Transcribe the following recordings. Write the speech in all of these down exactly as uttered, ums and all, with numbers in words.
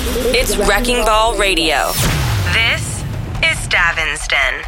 It's Wrecking Ball Radio. This is Stavin's Den.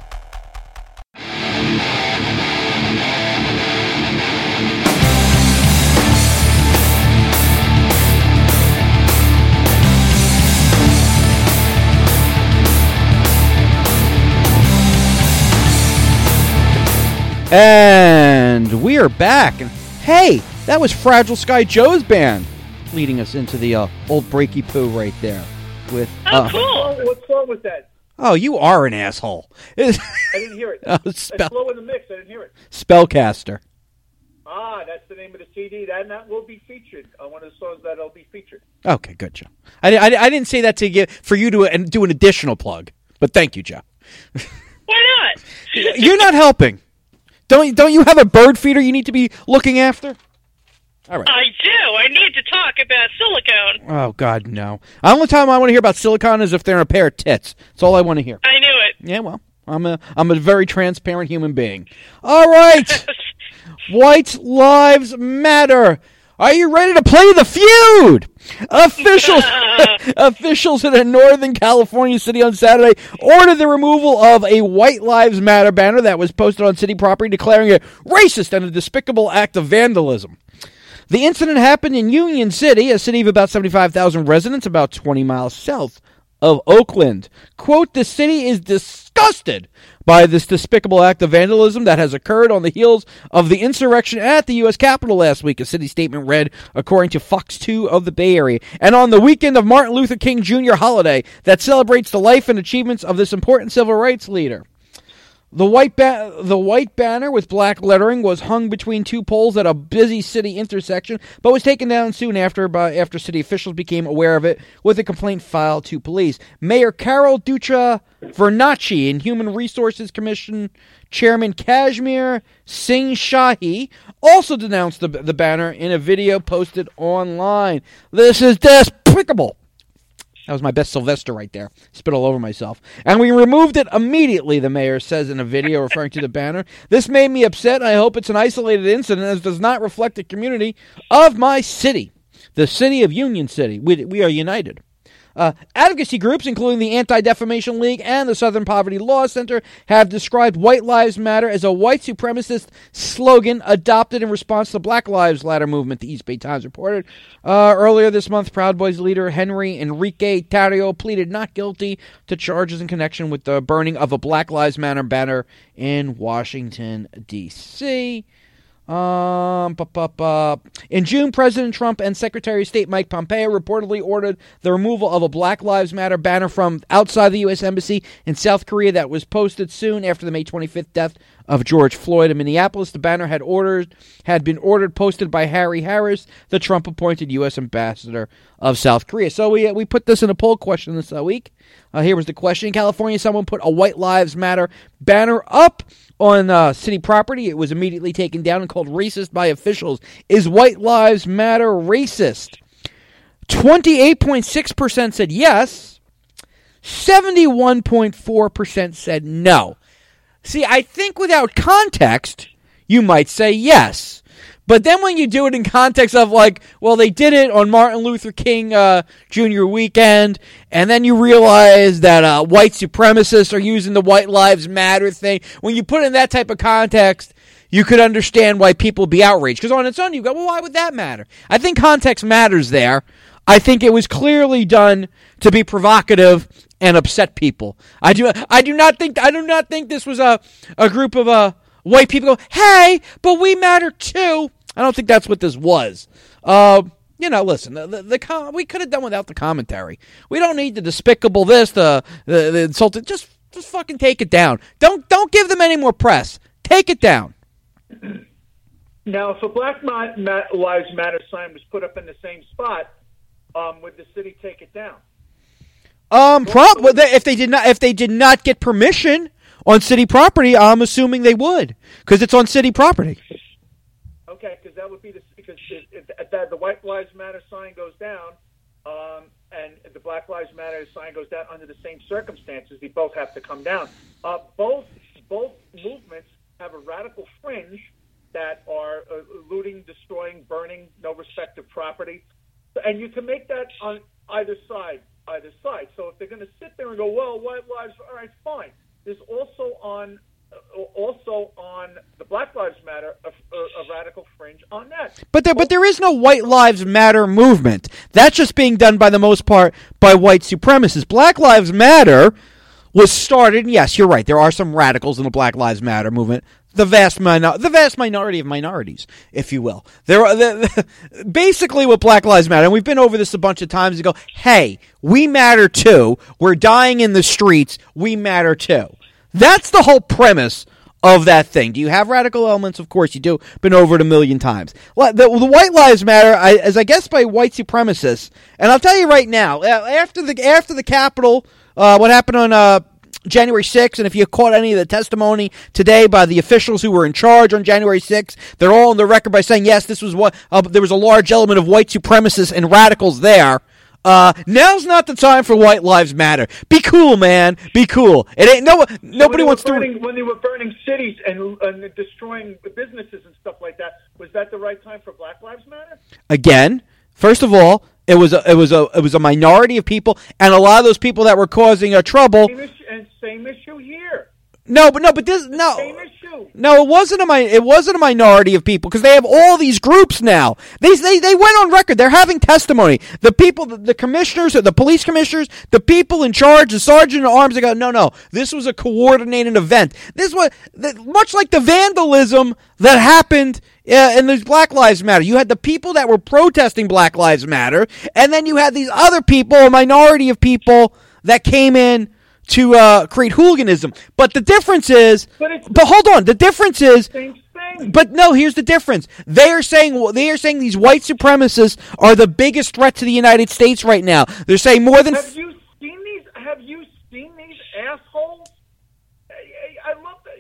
And we are back. And hey, that was Fragile Sky Joe's band leading us into the uh, old breaky poo right there. With oh, uh, cool. What song was that? Oh, you are an asshole. I didn't hear it. uh, It's spell- slow in the mix. I didn't hear it. Spellcaster. Ah, that's the name of the C D. That, that will be featured on one of the songs that'll be featured. Okay, good, Joe. I, I, I didn't say that to give for you to uh, do an additional plug, but thank you, Joe. Why not? You're not helping. Don't don't you have a bird feeder you need to be looking after? All right. I do. I need to talk about silicone. Oh, God, no. The only time I want to hear about silicone is if they're in a pair of tits. That's all I want to hear. I knew it. Yeah, well, I'm a I'm a very transparent human being. All right. White Lives Matter. Are you ready to play the feud? Officials officials in a Northern California city on Saturday ordered the removal of a White Lives Matter banner that was posted on city property declaring it racist and a despicable act of vandalism. The incident happened in Union City, a city of about seventy-five thousand residents, about twenty miles south of Oakland. Quote, the city is disgusted by this despicable act of vandalism that has occurred on the heels of the insurrection at the U S Capitol last week, a city statement read, according to Fox two of the Bay Area, and on the weekend of Martin Luther King Junior holiday that celebrates the life and achievements of this important civil rights leader. The white ba- the white banner with black lettering was hung between two poles at a busy city intersection, but was taken down soon after by, after city officials became aware of it, with a complaint filed to police. Mayor Carol Dutra Vernacci and Human Resources Commission Chairman Kashmir Singh Shahi also denounced the, the banner in a video posted online. This is despicable. That was my best Sylvester right there. Spit all over myself. And we removed it immediately, the mayor says in a video referring to the banner. This made me upset. I hope it's an isolated incident as it does not reflect the community of my city, the city of Union City. We, we are united. Uh, advocacy groups, including the Anti-Defamation League and the Southern Poverty Law Center, have described White Lives Matter as a white supremacist slogan adopted in response to the Black Lives Matter movement, the East Bay Times reported. Uh, earlier this month, Proud Boys leader Henry Enrique Tarrio pleaded not guilty to charges in connection with the burning of a Black Lives Matter banner in Washington, D C Um, bu- bu- bu- In June, President Trump and Secretary of State Mike Pompeo reportedly ordered the removal of a Black Lives Matter banner from outside the U S Embassy in South Korea that was posted soon after the May twenty-fifth death of George Floyd in Minneapolis. The banner had ordered had been ordered posted by Harry Harris, the Trump-appointed U S ambassador of South Korea. So we uh, we put this in a poll question this uh, week. Uh, here was the question. In California, someone put a White Lives Matter banner up on uh, city property. It was immediately taken down and called racist by officials. Is White Lives Matter racist? twenty-eight point six percent said yes. seventy-one point four percent said no. See, I think without context, you might say yes. But then when you do it in context of like, well, they did it on Martin Luther King uh, Junior weekend, and then you realize that uh, white supremacists are using the White Lives Matter thing. When you put it in that type of context, you could understand why people would be outraged. Because on its own, you go, well, why would that matter? I think context matters there. I think it was clearly done to be provocative and upset people. I do. I do not think. I do not think this was a a group of uh, white people go, hey, but we matter too. I don't think that's what this was. Uh, you know, listen, the, the, the com- we could have done without the commentary. We don't need the despicable this, the the, the insulted. Just just fucking take it down. Don't don't give them any more press. Take it down. Now, if a Black Ma- Ma- Lives Matter sign was put up in the same spot, um, would the city take it down? Um, prob- well, they, if they did not, if they did not get permission on city property, I'm assuming they would, because it's on city property. Okay, because that would be the because if, if, if that, the White Lives Matter sign goes down, um, and the Black Lives Matter sign goes down under the same circumstances, they both have to come down. Uh, both both movements have a radical fringe that are uh, looting, destroying, burning, no respect of property. and you can make that on either side, either side. So if they're going to sit there and go, well, white lives, all right, fine. There's also on, uh, also on the Black Lives Matter, a, a, a radical fringe on that. But there, but there is no White Lives Matter movement. That's just being done by the most part by white supremacists. Black Lives Matter was started, and yes, you're right, there are some radicals in the Black Lives Matter movement. The vast minor, the vast minority of minorities, if you will. There are the, the, basically what Black Lives Matter, and we've been over this a bunch of times to go, hey, we matter too. We're dying in the streets. We matter too. That's the whole premise of that thing. Do you have radical elements? Of course you do. Been over it a million times. The, the White Lives Matter, I, as I guess by white supremacists, and I'll tell you right now, after the after the Capitol, uh, what happened on uh, January sixth, and if you caught any of the testimony today by the officials who were in charge on January sixth, they're all on the record by saying, yes, this was what uh, there was a large element of white supremacists and radicals there. Uh, now's not the time for White Lives Matter. Be cool, man. Be cool. It ain't no nobody so wants burning, to. When they were burning cities and, and destroying businesses and stuff like that, was that the right time for Black Lives Matter? Again, first of all, it was a, it was a it was a minority of people, and a lot of those people that were causing a trouble. Same issue, and same issue here. No, but no, but this no. Same issue. No, it wasn't a mi- it wasn't a minority of people because they have all these groups now. They they they went on record. They're having testimony. The people, the, the commissioners, the police commissioners, the people in charge, the sergeant at arms. They go, no, no, this was a coordinated event. This was much like the vandalism that happened uh, in the Black Lives Matter. You had the people that were protesting Black Lives Matter, and then you had these other people, a minority of people that came in to uh, create hooliganism. But the difference is, but, but hold on, the difference is, same thing. But no, here's the difference. They are saying they are saying these white supremacists are the biggest threat to the United States right now. They're saying more than. Have you seen these? Have you seen these assholes? I, I love the,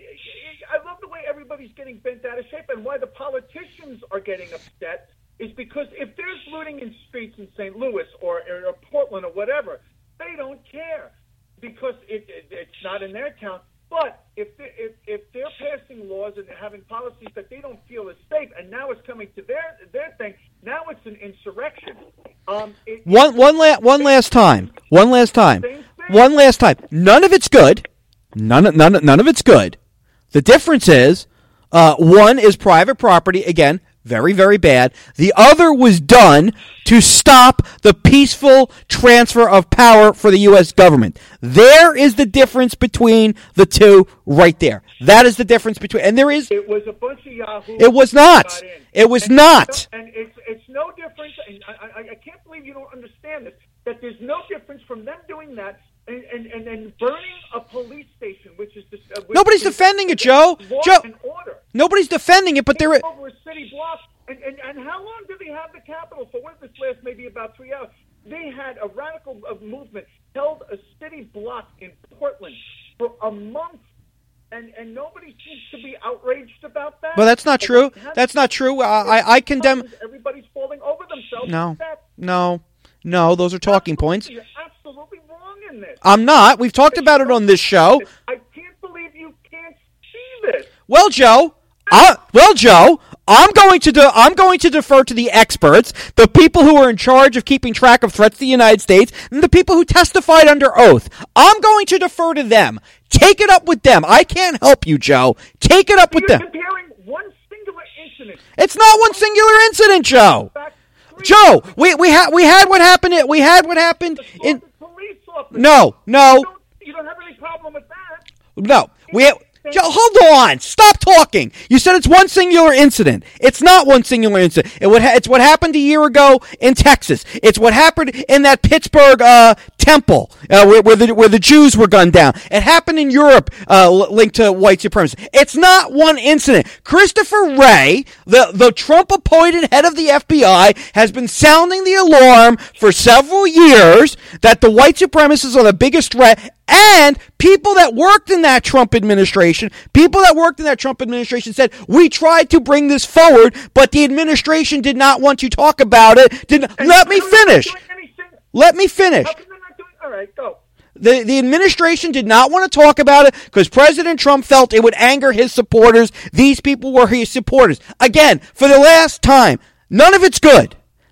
I love the way everybody's getting bent out of shape, and why the politicians are getting upset is because if there's looting in streets in Saint Louis or, or Portland or whatever, they don't care. Because it, it, it's not in their town. But if, they, if if they're passing laws and having policies that they don't feel is safe, and now it's coming to their their thing, now it's an insurrection. Um, it, one one la- one last time, one last time, one last time. None of it's good. None none none of it's good. The difference is, uh, one is private property. Again, very very bad. The other was done to stop the peaceful transfer of power for the U S government. There is the difference between the two right there. That is the difference between, and there is. It was a bunch of yahoos. It was not. It was and, not. And it's it's no difference. And I, I, I can't believe you don't understand this. That there's no difference from them doing that and and, and, and burning a police station, which is this, uh, which nobody's is, defending it, Joe. Law Joe. And order. Nobody's defending it, but there is. Over a city block. And, and, and how long did they have the Capitol for? What did this last? Maybe about three hours. They had a radical uh, movement, held a city block in Portland for a month, and, and nobody seems to be outraged about that. Well, that's not true. That's not true. Uh, I, I condemn. Everybody's falling over themselves. No, no, no. Those are talking points. You're absolutely wrong in this. I'm not. We've talked about it on this show. I can't believe you can't see this. Well, Joe. Uh, well, Joe, I'm going to de- I'm going to defer to the experts, the people who are in charge of keeping track of threats to the United States, and the people who testified under oath. I'm going to defer to them. Take it up with them. I can't help you, Joe. Take it up with You're them. comparing one singular incident. It's not one singular incident, Joe. Joe, we we had we had what happened. We had what happened in. Police officer. No, no. You don't, you don't have any problem with that. No, we. Joe, hold on. Stop talking. You said it's one singular incident. It's not one singular incident. It would ha- it's what happened a year ago in Texas. It's what happened in that Pittsburgh uh, temple uh, where, where, the, where the Jews were gunned down. It happened in Europe uh, linked to white supremacy. It's not one incident. Christopher Wray, the, the Trump-appointed head of the F B I, has been sounding the alarm for several years that the white supremacists are the biggest threat. And people that worked in that Trump administration, people that worked in that Trump administration said, we tried to bring this forward, but the administration did not want to talk about it. Did Let me finish. Let me finish. How come they're not doing? All right, go. The, the administration did not want to talk about it because President Trump felt it would anger his supporters. These people were his supporters. Again, for the last time, none of it's good.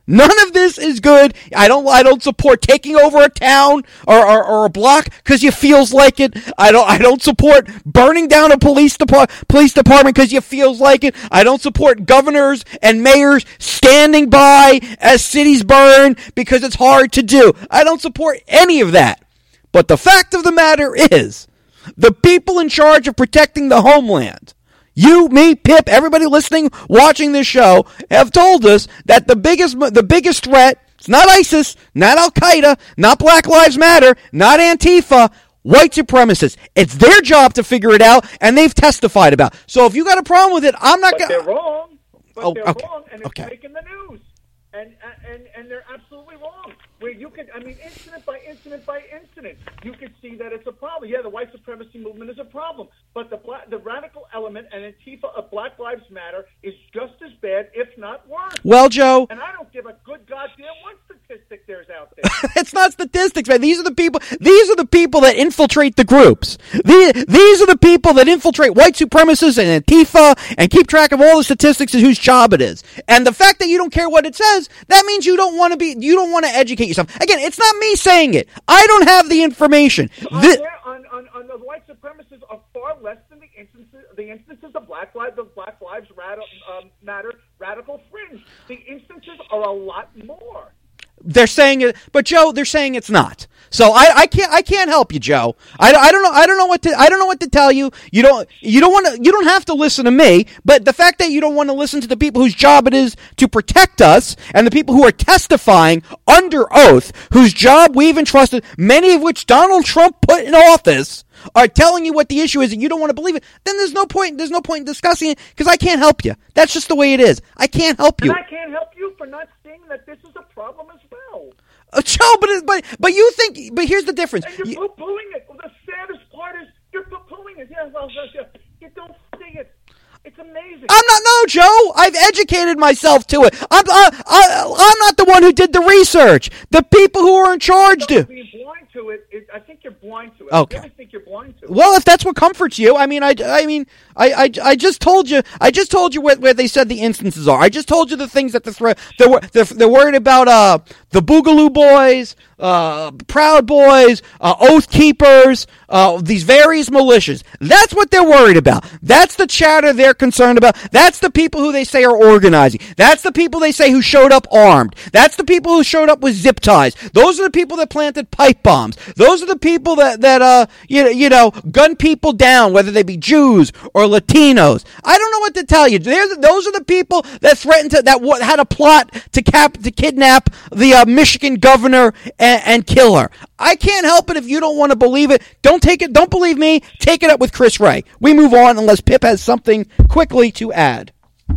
None of this is good. I don't. I don't support taking over a town or, or, or a block because you feels like it. I don't. I don't support burning down a police depart police department because you feels like it. I don't support governors and mayors standing by as cities burn because it's hard to do. I don't support any of that. But the fact of the matter is, the people in charge of protecting the homeland, you, me, Pip, everybody listening, watching this show, have told us that the biggest the biggest threat, it's not ISIS, not Al-Qaeda, not Black Lives Matter, not Antifa, white supremacists. It's their job to figure it out, and they've testified about it. So if you got a problem with it, I'm not going to... But they're wrong. But oh, they're okay. wrong, and it's okay. making the news. And, and, and they're absolutely wrong. Where you can, I mean, incident by incident by incident, you can see that it's a problem. Yeah, the white supremacy movement is a problem, but the black, the radical element and Antifa of Black Lives Matter is just as bad, if not worse. Well, Joe, and I don't give a good goddamn what statistic there's out there. It's not statistics, man. These are the people. These are the people that infiltrate the groups. These, these are the people that infiltrate white supremacists and Antifa and keep track of all the statistics and whose job it is. And the fact that you don't care what it says, that means you don't want to be. You don't want to educate yourself. Again, it's not me saying it. I don't have the information. On, This, there, on, on, on the white supremacists are far less than the instances, the instances of Black Lives of Black Lives radi- um, Matter radical fringe. The instances are a lot more. They're saying it, but Joe, they're saying it's not. So I, I can't, I can't help you, Joe. I, I don't know, I don't know what to, I don't know what to tell you. You don't, you don't want to, you don't have to listen to me. But the fact that you don't want to listen to the people whose job it is to protect us, and the people who are testifying under oath, whose job we've entrusted, many of which Donald Trump put in office, are telling you what the issue is and you don't want to believe it, then there's no point, there's no point in discussing it because I can't help you. That's just the way it is. I can't help you. And I can't help you for not seeing that this is a problem as well. Uh, Joe, but, it- but but you think, but here's the difference. And you're You- poo-pooing it. Well, the saddest part is you're poo-pooing it. Yeah, well, yeah, you don't see it. It's amazing. I'm not, no, Joe. I've educated myself to it. I'm, I, I, I'm not the one who did the research. The people who are in charge do. Being blind to it, it, I think you're blind to it. Okay. I really think you're blind to it. Well, if that's what comforts you, I mean, I, I mean, I, I, I just told you, I just told you where, where they said the instances are. I just told you the things that the threat, they're, they're, they're worried about, uh, the Boogaloo Boys, uh, Proud Boys, uh, Oath Keepers, uh, these various militias. That's what they're worried about. That's the chatter they're concerned about. That's the people who they say are organizing. That's the people they say who showed up armed. That's the people who showed up with zip ties. Those are the people that planted pipe bombs. Those are the people that, that, uh, you know, you know, gun people down, whether they be Jews or Latinos. I don't know what to tell you. They're, those are the people that threatened to, that what, had a plot to cap, to kidnap the, uh, Michigan governor and, and kill her. I can't help it if you don't want to believe it. Don't take it, don't believe me. Take it up with Chris Ray. We move on unless Pip has something quickly to add.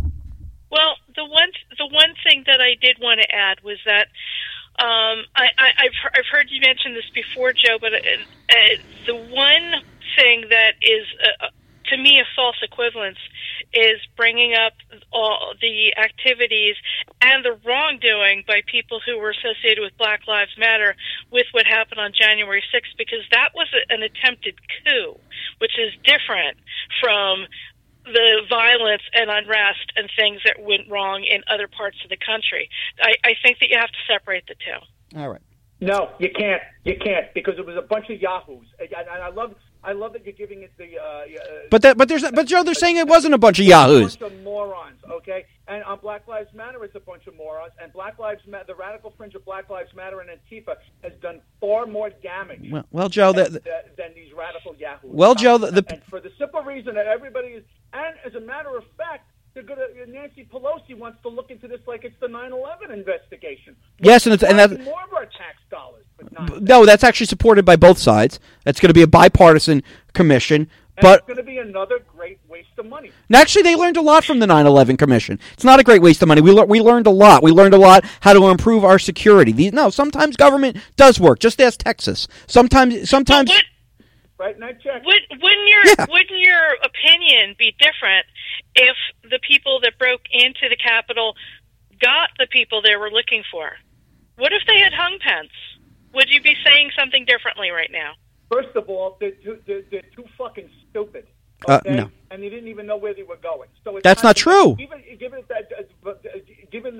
Well, the one the one thing that I did want to add was that um, I, I, I've he- I've heard you mention this before, Joe, but uh, uh, the one thing that is uh, to me a false equivalence is bringing up all the activities and the wrongdoing by people who were associated with Black Lives Matter with what happened on January sixth, because that was a, an attempted coup, which is different from the violence and unrest and things that went wrong in other parts of the country. I, I think that you have to separate the two. All right. No, you can't. You can't because it was a bunch of yahoos. And I, I love, I love that you're giving it the. Uh, uh, But that, but there's, but Joe, they're saying it wasn't a bunch of yahoos. A bunch of morons, okay? And on Black Lives Matter, it's a bunch of morons. And Black Lives Matter, the radical fringe of Black Lives Matter and Antifa has done far more damage. Well, well Joe, than, the, than these radical yahoos. well, Joe, the, the and for the simple reason that everybody is, and as a matter of fact, they're gonna, Nancy Pelosi wants to look into this like it's the nine eleven investigation. yes, and it's, and that. More of our tax dollars. But not No, that's actually supported by both sides. That's going to be a bipartisan commission. And But it's going to be another great waste of money. and actually, they learned a lot from the nine eleven commission. It's not a great waste of money. We le- we learned a lot. We learned a lot how to improve our security. These, no, sometimes government does work. Just ask Texas. Sometimes, sometimes. But Right, night check. would, wouldn't your Yeah. wouldn't your opinion be different if the people that broke into the Capitol got the people they were looking for? What if they had hung Pence? Would you be saying something differently right now? First of all, they're too, they're, they're too fucking stupid. Uh, Okay? no. And they didn't even know where they were going. So it's That's not true. Even given that, uh, given that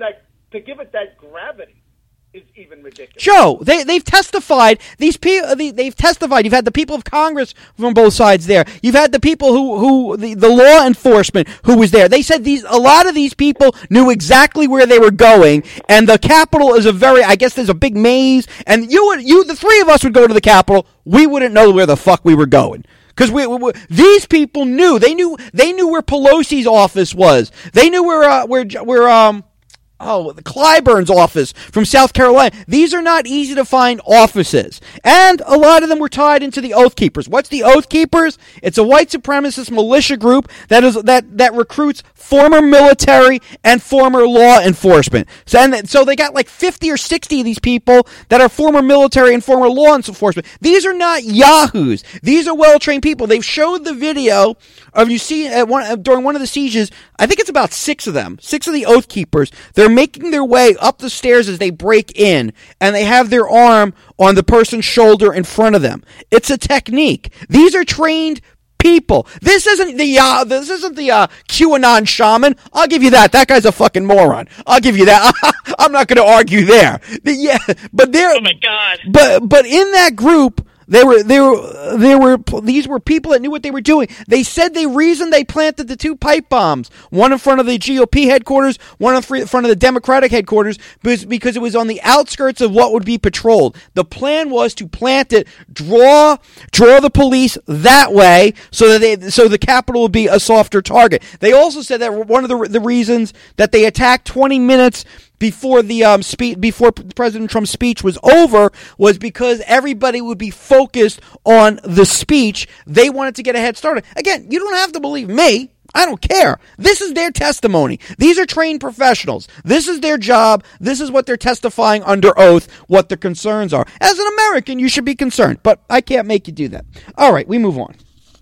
to give it that gravity is even ridiculous. Joe, they, they've testified. These people, they, they've testified. You've had the people of Congress from both sides there. You've had the people who, who the, the law enforcement who was there. They said these a lot of these people knew exactly where they were going, and the Capitol is a very, I guess there's a big maze, and you would, you, the three of us would go to the Capitol. We wouldn't know where the fuck we were going. Because we, we, we, these people knew. They knew. They knew where Pelosi's office was. They knew where, uh, where, where, um, oh, the Clyburn's office from South Carolina. These are not easy to find offices. And a lot of them were tied into the Oath Keepers. What's the Oath Keepers? It's a white supremacist militia group that is that that recruits former military and former law enforcement. So, and so they got like fifty or sixty of these people that are former military and former law enforcement. These are not yahoos. These are well-trained people. They've showed the video of, you see, at one, during one of the sieges, I think it's about six of them, six of the Oath Keepers. They're making their way up the stairs as they break in, and they have their arm on the person's shoulder in front of them. It's a technique. These are trained people. This isn't the uh, this isn't the uh, QAnon shaman. I'll give you that. That guy's a fucking moron. I'll give you that. I'm not going to argue there. The, yeah, but there. Oh my God. But but in that group, They were, they were, they were, these were people that knew what they were doing. They said the reason they planted the two pipe bombs, one in front of the G O P headquarters, one in front of the Democratic headquarters, was because it was on the outskirts of what would be patrolled. The plan was to plant it, draw, draw the police that way, so that they, so the Capitol would be a softer target. They also said that one of the, the reasons that they attacked twenty minutes before the um speech, before President Trump's speech was over, was because everybody would be focused on the speech. They wanted to get a head start. Again, you don't have to believe me. I don't care. This is their testimony. These are trained professionals. This is their job. This is what they're testifying under oath, what their concerns are. As an American, you should be concerned, but I can't make you do that. All right, we move on.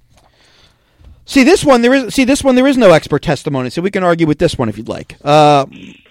See this one, there is see this one there is no expert testimony, so we can argue with this one if you'd like. Uh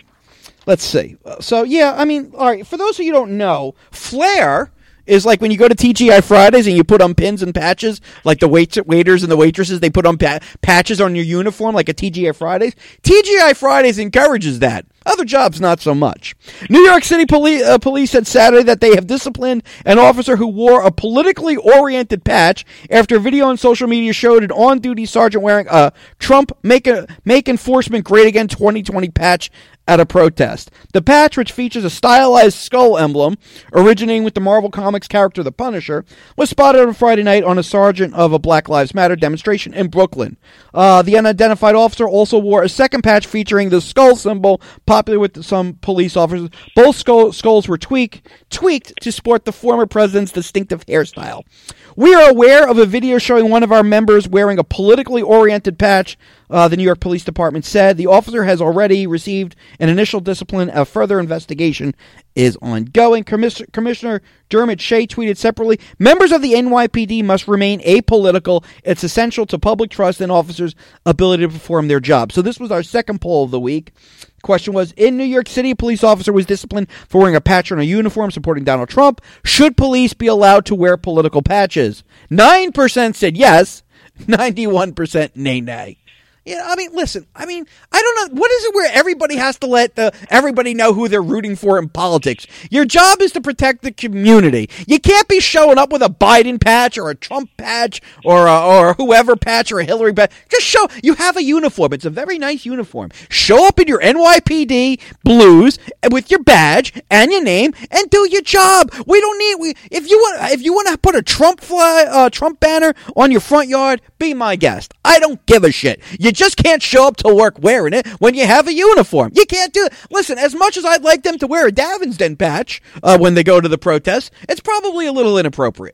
Let's see. So, yeah, I mean, all right, for those of you who don't know, flair is like when you go to T G I Fridays and you put on pins and patches, like the wait- waiters and the waitresses, they put on pa- patches on your uniform like a T G I Fridays. T G I Fridays encourages that. Other jobs, not so much. New York City poli- uh, police said Saturday that they have disciplined an officer who wore a politically oriented patch after a video on social media showed an on-duty sergeant wearing a Trump Make, a, Make Enforcement Great Again twenty twenty patch at a protest. The patch, which features a stylized skull emblem originating with the Marvel Comics character The Punisher, was spotted on Friday night on a sergeant of a Black Lives Matter demonstration in Brooklyn. Uh, the unidentified officer also wore a second patch featuring the skull symbol, popular with some police officers. Both skull, skulls were tweaked, tweaked to sport the former president's distinctive hairstyle. We are aware of a video showing one of our members wearing a politically oriented patch, uh, the New York Police Department said. The officer has already received an initial discipline. A further investigation is ongoing. Commis- Commissioner Dermot Shea tweeted separately, members of the N Y P D must remain apolitical. It's essential to public trust and officers' ability to perform their job. So this was our second poll of the week. The question was, in New York City, a police officer was disciplined for wearing a patch on a uniform supporting Donald Trump. Should police be allowed to wear political patches? nine percent said yes, ninety-one percent nay, nay. Yeah, I mean, listen, I mean, I don't know, what is it where everybody has to let the everybody know who they're rooting for in politics? Your job is to protect the community. You can't be showing up with a Biden patch or a Trump patch or a, or whoever patch or a Hillary patch. Just show, you have a uniform. It's a very nice uniform. Show up in your N Y P D blues with your badge and your name and do your job. We don't need, we, if you want, if you want to put a Trump flag, uh, Trump banner on your front yard, be my guest. I don't give a shit. You just can't show up to work wearing it when you have a uniform. You can't do it. Listen, as much as I'd like them to wear a Davin's Den patch uh, when they go to the protest, it's probably a little inappropriate.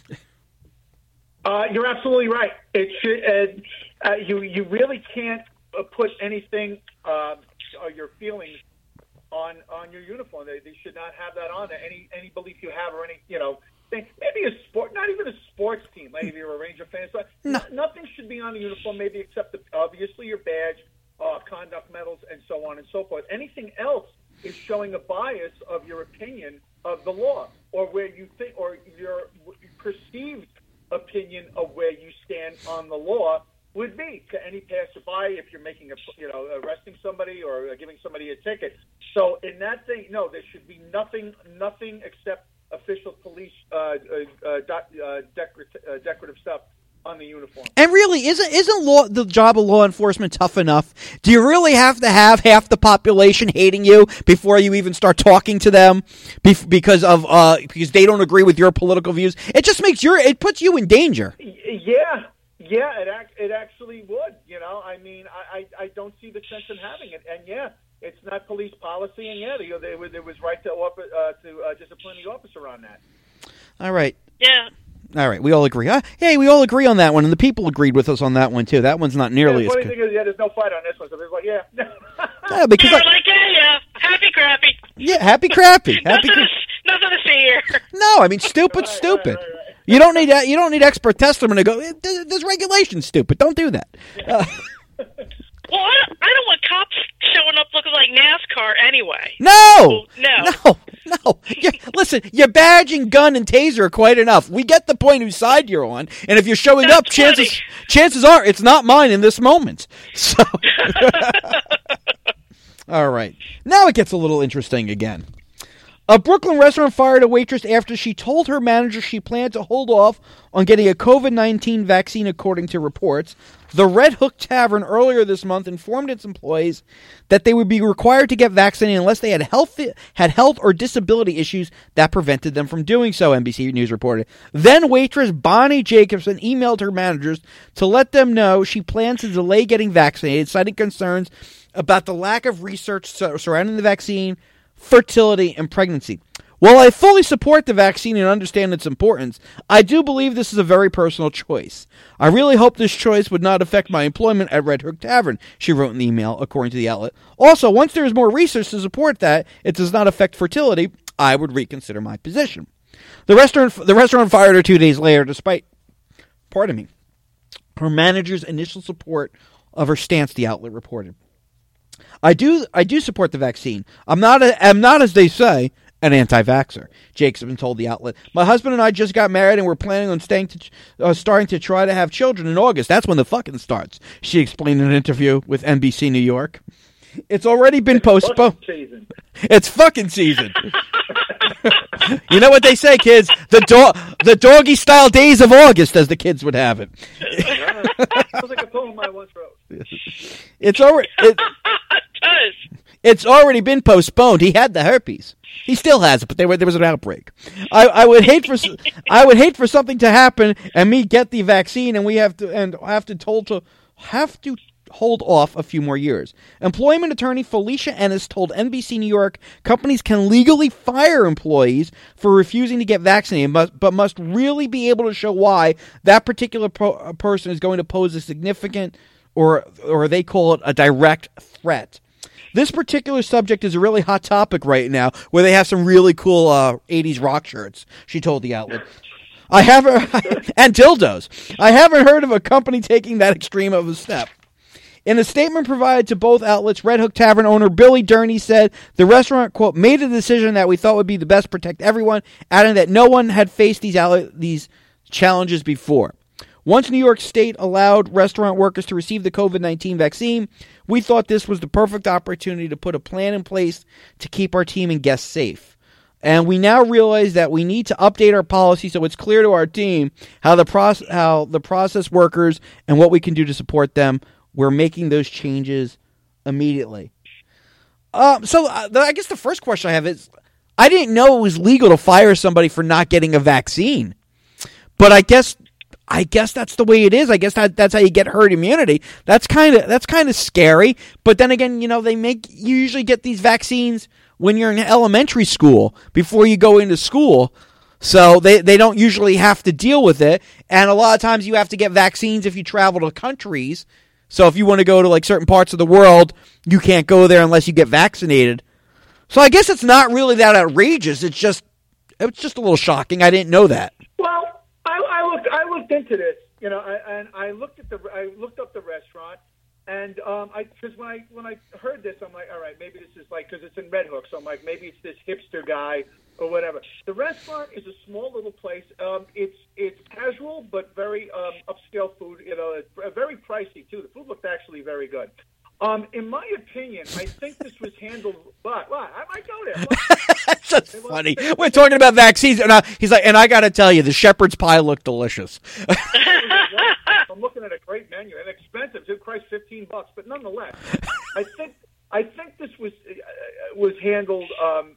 Uh, you're absolutely right. It should. Uh, uh, you you really can't uh, put anything uh, or your feelings on on your uniform. They, they should not have that on there. Any any belief you have or any you know. Maybe a sport, not even a sports team. Maybe you're a Ranger fan. So no. Nothing should be on the uniform, maybe except the, obviously your badge, uh, conduct medals, and so on and so forth. Anything else is showing a bias of your opinion of the law, or where you think, or your perceived opinion of where you stand on the law, would be to any passerby if you're making a, you know, arresting somebody or giving somebody a ticket. So in that thing, no, there should be nothing, nothing except official police uh, uh, uh, uh, decorative, uh, decorative stuff on the uniform. And really, isn't isn't law, the job of law enforcement tough enough? Do you really have to have half the population hating you before you even start talking to them because of uh, because they don't agree with your political views? It just makes your it puts you in danger. Yeah, yeah, it act, it actually would. You know, I mean, I, I, I don't see the sense in having it. And yeah, it's not police policy. And yeah, they, they, there was right to uh, to uh, discipline the officer on that. All right. Yeah. All right, we all agree. Uh, hey, we all agree on that one, and the people agreed with us on that one, too. That one's not nearly yeah, the as funny good. thing is, yeah, there's no fight on this one, so there's like, yeah. yeah, because You're I, like, yeah, yeah, happy crappy. Yeah, happy crappy. Happy nothing, cra- to, nothing to see here. No, I mean, stupid, Right, stupid. right, right, right. You don't need that. You don't need expert testimony to go, there's regulations, stupid. Don't do that. Uh, Well, I don't, I don't want cops showing up looking like NASCAR anyway. no! No. No, no. You, listen, your badge and gun and taser are quite enough. We get the point whose side you're on, and if you're showing That's up, chances funny. chances are it's not mine in this moment. So, all right. Now it gets a little interesting again. A Brooklyn restaurant fired a waitress after she told her manager she planned to hold off on getting a COVID nineteen vaccine, according to reports. The Red Hook Tavern earlier this month informed its employees that they would be required to get vaccinated unless they had health, had health or disability issues that prevented them from doing so, N B C News reported. Then waitress Bonnie Jacobson emailed her managers to let them know she plans to delay getting vaccinated, citing concerns about the lack of research surrounding the vaccine, fertility, and pregnancy. While I fully support the vaccine and understand its importance, I do believe this is a very personal choice. I really hope this choice would not affect my employment at Red Hook Tavern, she wrote in the email, according to the outlet. Also, once there is more research to support that it does not affect fertility, I would reconsider my position. The restaurant, the restaurant fired her two days later, despite, pardon me, her manager's initial support of her stance, the outlet reported. I do I do support the vaccine. I'm not a, I'm not, as they say, an anti-vaxxer, Jacobson told the outlet. My husband and I just got married and we're planning on staying to, uh, starting to try to have children in August. That's when the fucking starts, she explained in an interview with N B C New York. It's already been postponed. Season. It's fucking season. You know what they say, kids? The do- the doggy-style days of August, as the kids would have it. Sounds like a poem I once wrote. It's already... It, It does. It's already been postponed. He had the herpes. He still has it, but there, there was an outbreak. I, I would hate for I would hate for something to happen and me get the vaccine and we have to and have to told to have to hold off a few more years. Employment attorney Felicia Ennis told N B C New York companies can legally fire employees for refusing to get vaccinated, but, but must really be able to show why that particular pro- person is going to pose a significant or or they call it a direct threat. This particular subject is a really hot topic right now, where they have some really cool uh, eighties rock shirts, she told the outlet. I haven't, and dildos. I haven't heard of a company taking that extreme of a step. In a statement provided to both outlets, Red Hook Tavern owner Billy Durney said the restaurant, quote, made a decision that we thought would be the best to protect everyone, adding that no one had faced these outlet, these challenges before. Once New York State allowed restaurant workers to receive the COVID nineteen vaccine, we thought this was the perfect opportunity to put a plan in place to keep our team and guests safe. And we now realize that we need to update our policy so it's clear to our team how the process, how the process workers and what we can do to support them. We're making those changes immediately. Uh, so uh, I guess the first question I have is, I didn't know it was legal to fire somebody for not getting a vaccine. But I guess... I guess that's the way it is. I guess that, that's how you get herd immunity. That's kind of that's kind of scary. But then again, you know, they make you usually get these vaccines when you're in elementary school before you go into school. So they, they don't usually have to deal with it. And a lot of times you have to get vaccines if you travel to countries. So if you want to go to like certain parts of the world, you can't go there unless you get vaccinated. So I guess it's not really that outrageous. It's just it's just a little shocking. I didn't know that. Well, I, I looked. I looked into this, you know, I, and I looked at the. I looked up the restaurant, and um, I because when I when I heard this, I'm like, all right, maybe this is like because it's in Red Hook, so I'm like, maybe it's this hipster guy or whatever. The restaurant is a small little place. Um, it's it's casual but very um, upscale food. You know, it's very pricey too. The food looked actually very good. Um, in my opinion, I think this was handled. But well, I might go there. That's just funny. We're talking about vaccines, and I, he's like, and I got to tell you, the shepherd's pie looked delicious. I'm looking at a great menu and expensive. It cost fifteen bucks, but nonetheless, I think I think this was uh, was handled um,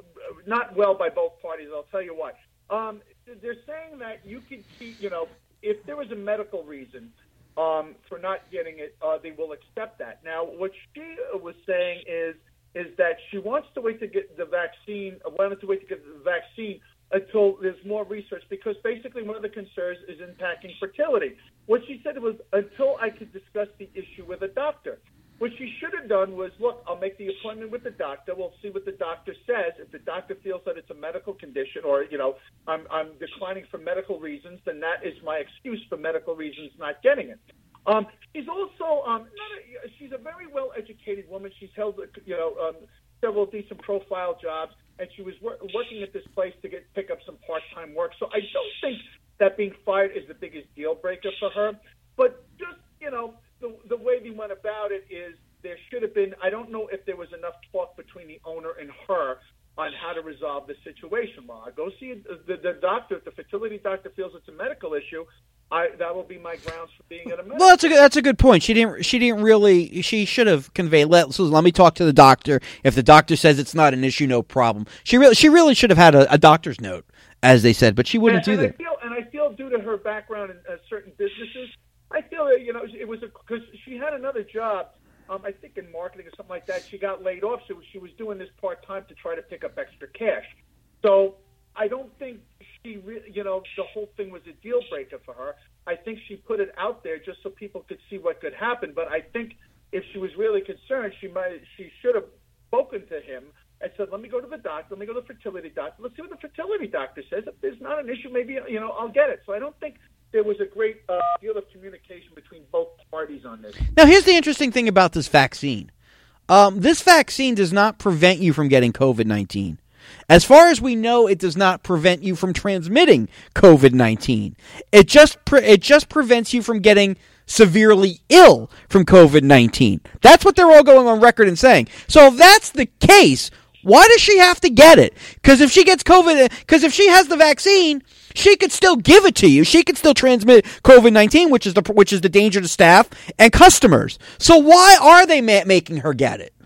not well by both parties. I'll tell you why. Um, they're saying that you could keep, you know, if there was a medical reason um, for not getting it, uh, they will accept that. Now, what she was saying is is that she wants to wait to get the vaccine. Uh, wanted to wait to get the vaccine until there's more research, because basically one of the concerns is impacting fertility. What she said was, until I could discuss the issue with a doctor. What she should have done was, look, I'll make the appointment with the doctor. We'll see what the doctor says. If the doctor feels that it's a medical condition, or, you know, I'm, I'm declining for medical reasons, then that is my excuse for medical reasons not getting it. Um, she's also, um, not a, she's a very well-educated woman. She's held, you know, um, several decent profile jobs, and she was wor- working at this place to get pick up some part-time work. So I don't think that being fired is the biggest deal breaker for her. But just, you know, the, the way they went about it is there should have been, I don't know if there was enough talk between the owner and her on how to resolve the situation. Well, I go see the, the doctor. If the fertility doctor feels it's a medical issue, I, that will be my grounds for being at a medical. Well, that's a good, that's a good point. She didn't she didn't really she should have conveyed. Let so let me talk to the doctor. If the doctor says it's not an issue, no problem. She really she really should have had a, a doctor's note, as they said, but she wouldn't and, do and that. I feel, and I feel due to her background in uh, certain businesses, I feel that, you know, it was because she had another job. Um, I think in marketing or something like that. She got laid off, so she was doing this part time to try to pick up extra cash. So I don't think she, re- you know, the whole thing was a deal breaker for her. I think she put it out there just so people could see what could happen. But I think if she was really concerned, she might, she should have spoken to him and said, "Let me go to the doctor. Let me go to the fertility doctor. Let's see what the fertility doctor says. If there's not an issue, maybe, you know, I'll get it." So I don't think there was a great uh, deal of communication between both parties on this. Now, here's the interesting thing about this vaccine. Um, this vaccine does not prevent you from getting COVID nineteen. As far as we know, it does not prevent you from transmitting COVID nineteen. It just pre- it just prevents you from getting severely ill from COVID nineteen. That's what they're all going on record and saying. So if that's the case, why does she have to get it? Because if she gets COVID, because if she has the vaccine, she could still give it to you. She could still transmit COVID nineteen, which is the which is the danger to staff and customers. So why are they ma- making her get it?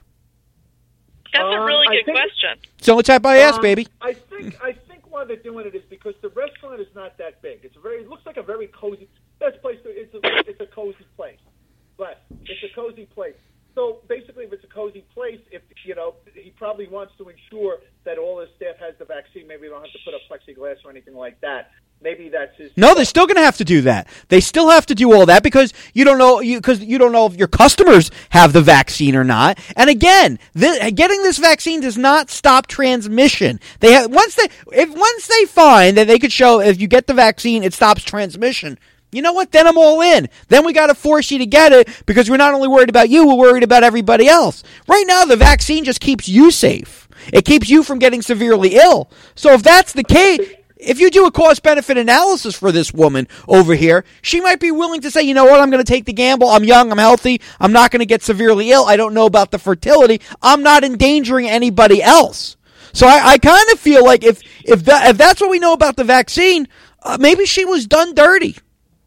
That's a really um, good think, question. It's the only type I ask, um, baby. I think I think why they're doing it is because the restaurant is not that big. It's a very it looks like a very cozy. Best place. To, it's a it's a cozy place. But it's a cozy place. So basically, if it's a cozy place, if you know, he probably wants to ensure that all his staff has the vaccine. Maybe they don't have to put up plexiglass or anything like that. Maybe that's his. No, they're still going to have to do that. They still have to do all that because you don't know you because you don't know if your customers have the vaccine or not. And again, this, getting this vaccine does not stop transmission. They have once they if once they find that they could show if you get the vaccine, it stops transmission. You know what? Then I'm all in. Then we got to force you to get it because we're not only worried about you, we're worried about everybody else. Right now, the vaccine just keeps you safe. It keeps you from getting severely ill. So if that's the case, if you do a cost-benefit analysis for this woman over here, she might be willing to say, you know what, I'm going to take the gamble. I'm young. I'm healthy. I'm not going to get severely ill. I don't know about the fertility. I'm not endangering anybody else. So I, I kind of feel like if if, that, if that's what we know about the vaccine, uh, maybe she was done dirty.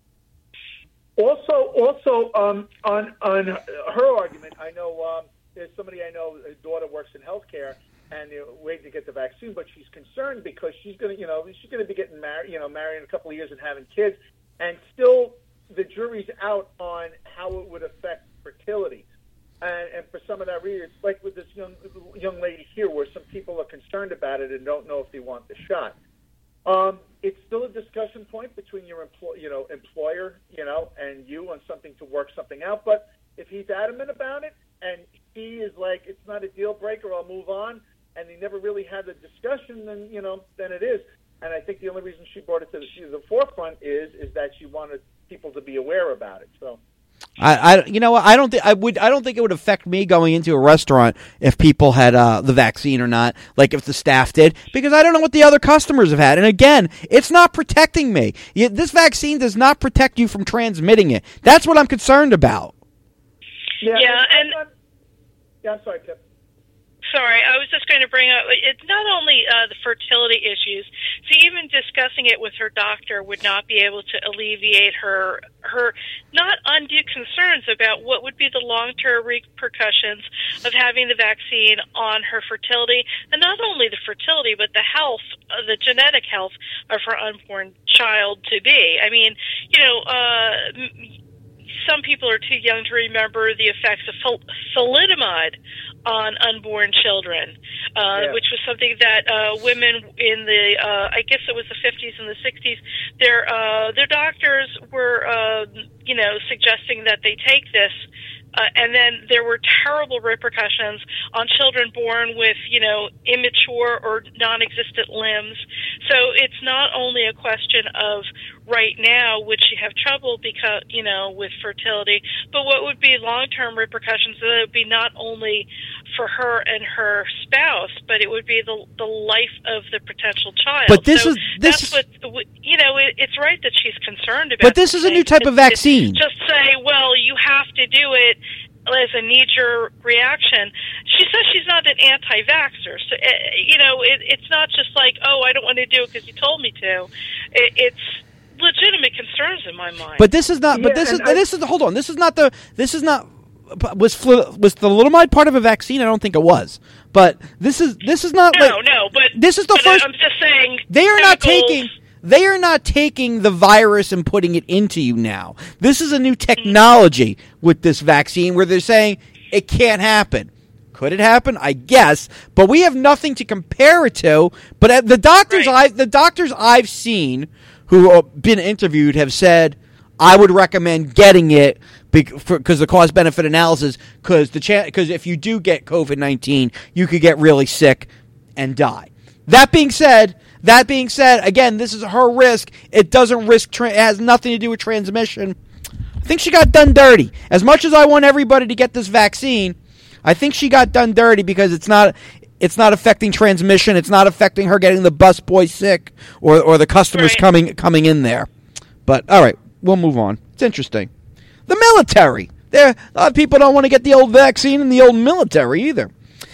Also, also um, on on her argument, I know um, there's somebody I know, his daughter works in healthcare, and they're waiting to get the vaccine, but she's concerned because she's going to, you know, she's going to be getting married, you know, married in a couple of years and having kids, and still the jury's out on how it would affect fertility. And, and for some of that reason, it's like with this young young lady here, where some people are concerned about it and don't know if they want the shot. Um, it's still a discussion point between your employ, you know, employer, you know, and you on something to work something out. But if he's adamant about it and he is like, it's not a deal breaker, I'll move on, and he never really had the discussion, then, you know, then it is. And I think the only reason she brought it to the, the forefront is is that she wanted people to be aware about it. So I, I, you know, I don't think I would. I don't think it would affect me going into a restaurant if people had uh, the vaccine or not. Like if the staff did, because I don't know what the other customers have had. And again, it's not protecting me. You, this vaccine does not protect you from transmitting it. That's what I'm concerned about. Yeah, yeah and, and yeah, I'm sorry, Pip. Sorry, I was just going to bring up, it's not only uh, the fertility issues, so even discussing it with her doctor would not be able to alleviate her, her not undue concerns about what would be the long-term repercussions of having the vaccine on her fertility, and not only the fertility, but the health, uh, the genetic health of her unborn child-to-be. I mean, you know, uh, some people are too young to remember the effects of thalidomide on unborn children, uh, yeah. which was something that uh, women in the, uh, I guess it was the fifties and the sixties, their uh, their doctors were, uh, you know, suggesting that they take this. Uh, and then there were terrible repercussions on children born with, you know, immature or non-existent limbs. So it's not only a question of right now would she have trouble because, you know, with fertility, but what would be long-term repercussions that would be not only for her and her spouse, but it would be the the life of the potential child. But this so is this that's what the, you know. It, it's right that she's concerned about. But this is a new type of vaccine. Just say, well, you have to do it as a knee-jerk reaction. She says she's not an anti-vaxxer. So, uh, you know, it, it's not just like, oh, I don't want to do it because you told me to. It, it's legitimate concerns in my mind. But this is not. But Yeah, this is. and I- This is. Hold on. This is not the. This is not. Was fl- was the thalidomide part of a vaccine? I don't think it was. But this is. This is not. no, like, no, but this is the but first. I'm just saying They are not chemicals- taking. They are not taking the virus and putting it into you now. This is a new technology with this vaccine where they're saying it can't happen. Could it happen? I guess, but we have nothing to compare it to. But at the doctors, Right. I the doctors I've seen who have been interviewed have said I would recommend getting it because the cost benefit analysis. Because the chance, because if you do get COVID nineteen, you could get really sick and die. That being said. That being said, again, this is her risk. It doesn't risk. Tra- it has nothing to do with transmission. I think she got done dirty. As much as I want everybody to get this vaccine, I think she got done dirty because it's not. It's not affecting transmission. It's not affecting her getting the busboy sick or or the customers Right. coming coming in there. But all right, we'll move on. It's interesting. The military. There, a lot of people don't want to get the old vaccine in the old military either.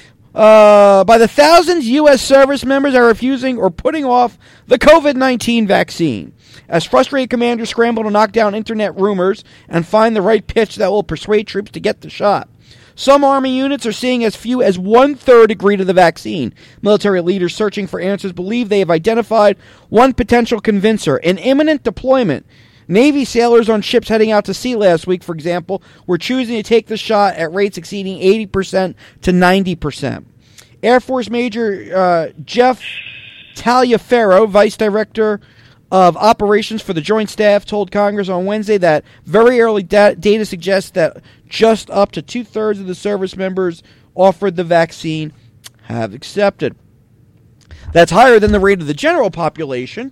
Uh, by the thousands, U S service members are refusing or putting off the COVID nineteen vaccine, as frustrated commanders scramble to knock down internet rumors and find the right pitch that will persuade troops to get the shot. Some Army units are seeing as few as one-third agree to the vaccine. Military leaders searching for answers believe they have identified one potential convincer, an imminent deployment. Navy sailors on ships heading out to sea last week, for example, were choosing to take the shot at rates exceeding eighty percent to ninety percent. Air Force Major uh, Jeff Taliaferro, Vice Director of Operations for the Joint Staff, told Congress on Wednesday that very early da- data suggests that just up to two-thirds of the service members offered the vaccine have accepted. That's higher than the rate of the general population,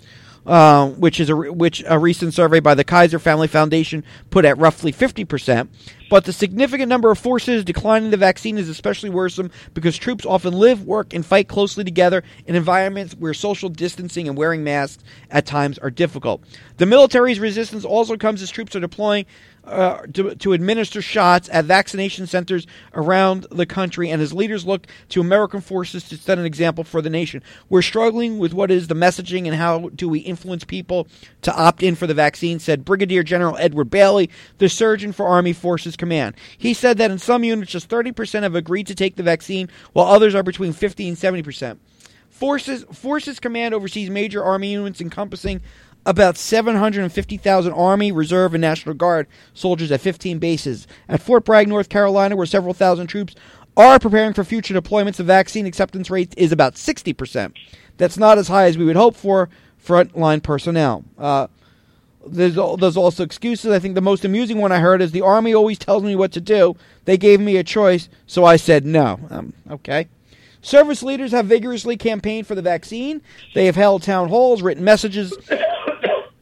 Uh, which is a which a recent survey by the Kaiser Family Foundation put at roughly fifty percent. But the significant number of forces declining the vaccine is especially worrisome because troops often live, work, and fight closely together in environments where social distancing and wearing masks at times are difficult. The military's resistance also comes as troops are deploying Uh, to, to administer shots at vaccination centers around the country, and as leaders look to American forces to set an example for the nation. We're struggling with what is the messaging and how do we influence people to opt in for the vaccine, said Brigadier General Edward Bailey, the surgeon for Army Forces Command. He said that in some units, just thirty percent have agreed to take the vaccine, while others are between fifty and seventy percent. Forces, Forces Command oversees major Army units encompassing about seven hundred fifty thousand Army, Reserve, and National Guard soldiers at fifteen bases. At Fort Bragg, North Carolina, where several thousand troops are preparing for future deployments, the vaccine acceptance rate is about sixty percent. That's not as high as we would hope for frontline personnel. Uh, there's, there's also excuses. I think the most amusing one I heard is the Army always tells me what to do. They gave me a choice, so I said no. Um, okay. Service leaders have vigorously campaigned for the vaccine. They have held town halls, written messages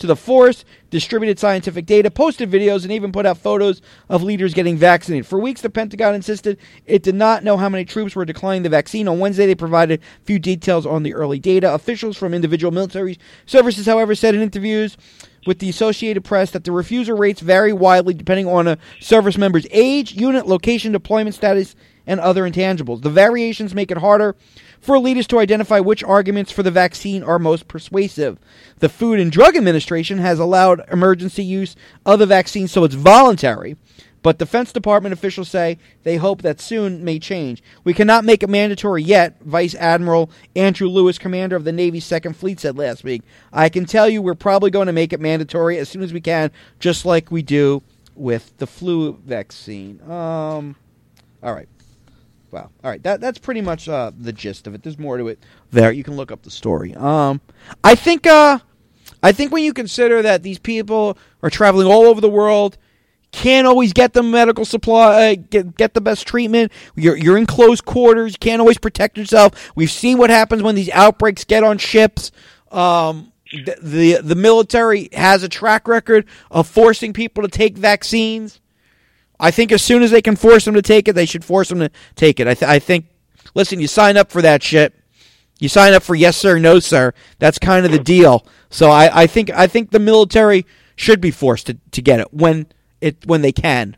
to the force, distributed scientific data, posted videos, and even put out photos of leaders getting vaccinated. For weeks, the Pentagon insisted it did not know how many troops were declining the vaccine. On Wednesday, they provided few details on the early data. Officials from individual military services, however, said in interviews with the Associated Press that the refusal rates vary widely depending on a service member's age, unit, location, deployment status, and other intangibles. The variations make it harder for leaders to identify which arguments for the vaccine are most persuasive. The Food and Drug Administration has allowed emergency use of the vaccine, so it's voluntary. But Defense Department officials say they hope that soon may change. We cannot make it mandatory yet, Vice Admiral Andrew Lewis, commander of the Navy's Second Fleet, said last week. I can tell you we're probably going to make it mandatory as soon as we can, just like we do with the flu vaccine. Um, all right. Wow. All right. That that's pretty much uh, the gist of it. There's more to it there. You can look up the story. Um, I think uh, I think when you consider that these people are traveling all over the world, can't always get the medical supply, uh, get get the best treatment. You're you're in close quarters. You can't always protect yourself. We've seen what happens when these outbreaks get on ships. Um, the, the the military has a track record of forcing people to take vaccines. I think as soon as they can force them to take it, they should force them to take it. I, th- I think, listen, you sign up for that shit. You sign up for yes sir, no sir. That's kind of the deal. So I, I think I think the military should be forced to, to get it when it when they can.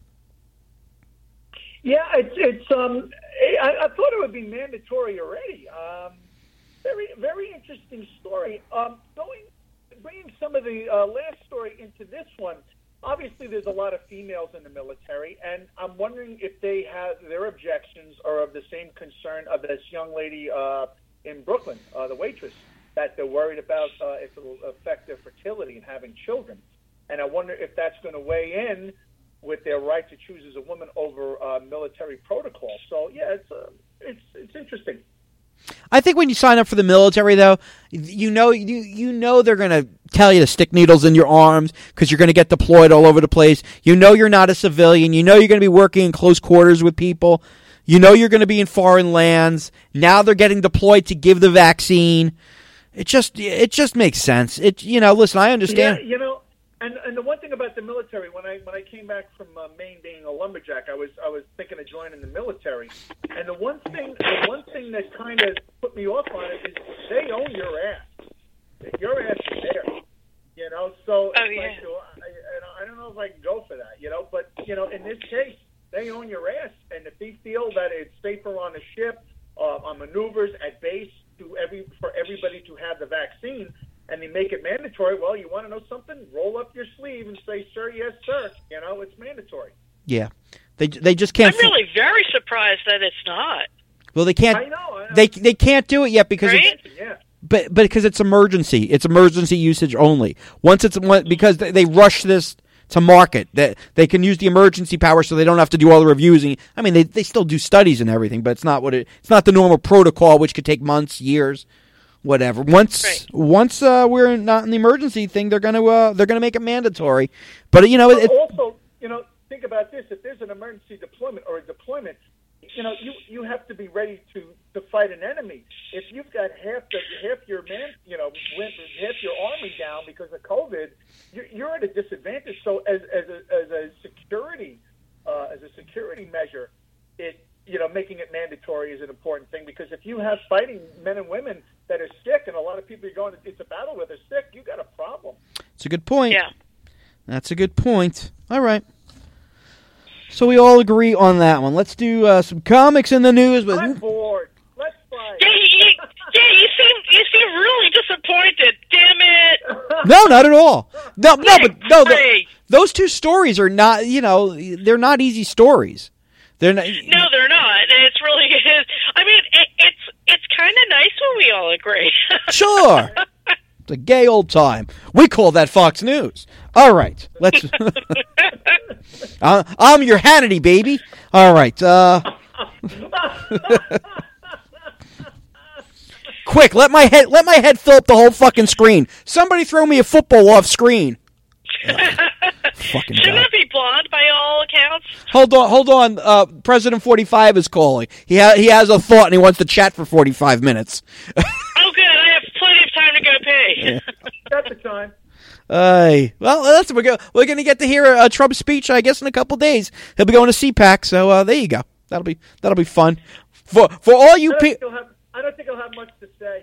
Yeah, it's it's. Um, I, I thought it would be mandatory already. Um, very very interesting story. Um, going bringing some of the uh, last story into this one. Obviously, there's a lot of females in the military, and I'm wondering if they have their objections are of the same concern of this young lady uh, in Brooklyn, uh, the waitress, that they're worried about uh, if it will affect their fertility and having children. And I wonder if that's going to weigh in with their right to choose as a woman over uh, military protocol. So, yeah, it's uh, it's it's interesting. I think when you sign up for the military, though, you know you you know they're going to tell you to stick needles in your arms because you're going to get deployed all over the place. You know you're not a civilian. You know you're going to be working in close quarters with people. You know you're going to be in foreign lands. Now they're getting deployed to give the vaccine. It just it just makes sense. It you know listen, I understand. Yeah, you know. And and the one thing about the military, when I when I came back from uh, Maine being a lumberjack, I was I was thinking of joining the military. And the one thing the one thing that kind of put me off on it is they own your ass. Your ass is there, you know. So oh, it's yeah. like, well, I, I don't know if I can go for that, you know. But you know, in this case, they own your ass, and if they feel that it's safer on a ship, uh, on maneuvers at base, to every for everybody to have the vaccine. And they make it mandatory. Well, you want to know something? Roll up your sleeve and say, sir, yes, sir. You know, it's mandatory. Yeah. They they just can't. I'm really very surprised that it's not. Well, they can't. I know. I know. They they can't do it yet because right? it's, yeah. but but because it's emergency. It's emergency usage only. Once it's because they, they rush this to market, that they, they can use the emergency power so they don't have to do all the reviews. And, I mean, they they still do studies and everything, but it's not what it. It's not the normal protocol, which could take months, years. Whatever. Once right. once uh, we're not in the emergency thing, they're gonna uh, they're gonna make it mandatory. But you know, it, it, also, you know, think about this: if there's an emergency deployment or a deployment, you know, you, you have to be ready to, to fight an enemy. If you've got half the half your man, you know, half your army down because of COVID, you're, you're at a disadvantage. So as as a, as a security uh, as a security measure, it you know making it mandatory is an important thing because if you have fighting men and women that are sick, and a lot of people you're going into battle with are sick, you got a problem. It's a good point. Yeah. That's a good point. All right. So we all agree on that one. Let's do uh, some comics in the news. With... I'm bored. Let's fight. Yeah, you, yeah, you seem you seem really disappointed. Damn it. No, not at all. No, no, but no. The, those two stories are not. You know, they're not easy stories. They're not. No, they're not. It's really. I mean, it, it's it's kind of nice when we all agree. Sure. It's a gay old time. We call that Fox News. All right. Let's. uh, I'm your Hannity, baby. All right. Uh... Quick, let my head let my head fill up the whole fucking screen. Somebody throw me a football off screen. Fucking Shouldn't God. it be blonde by all accounts? Hold on, hold on. Uh, President forty-five is calling. He ha- he has a thought and he wants to chat for forty-five minutes. Oh, good. I have plenty of time to go pee. Yeah. at the time. Aye. Well, that's we're go. We're going to get to hear a, a Trump speech, I guess, in a couple days. He'll be going to C PAC, so uh, there you go. That'll be that'll be fun for for all you people. I don't think he'll have much to say.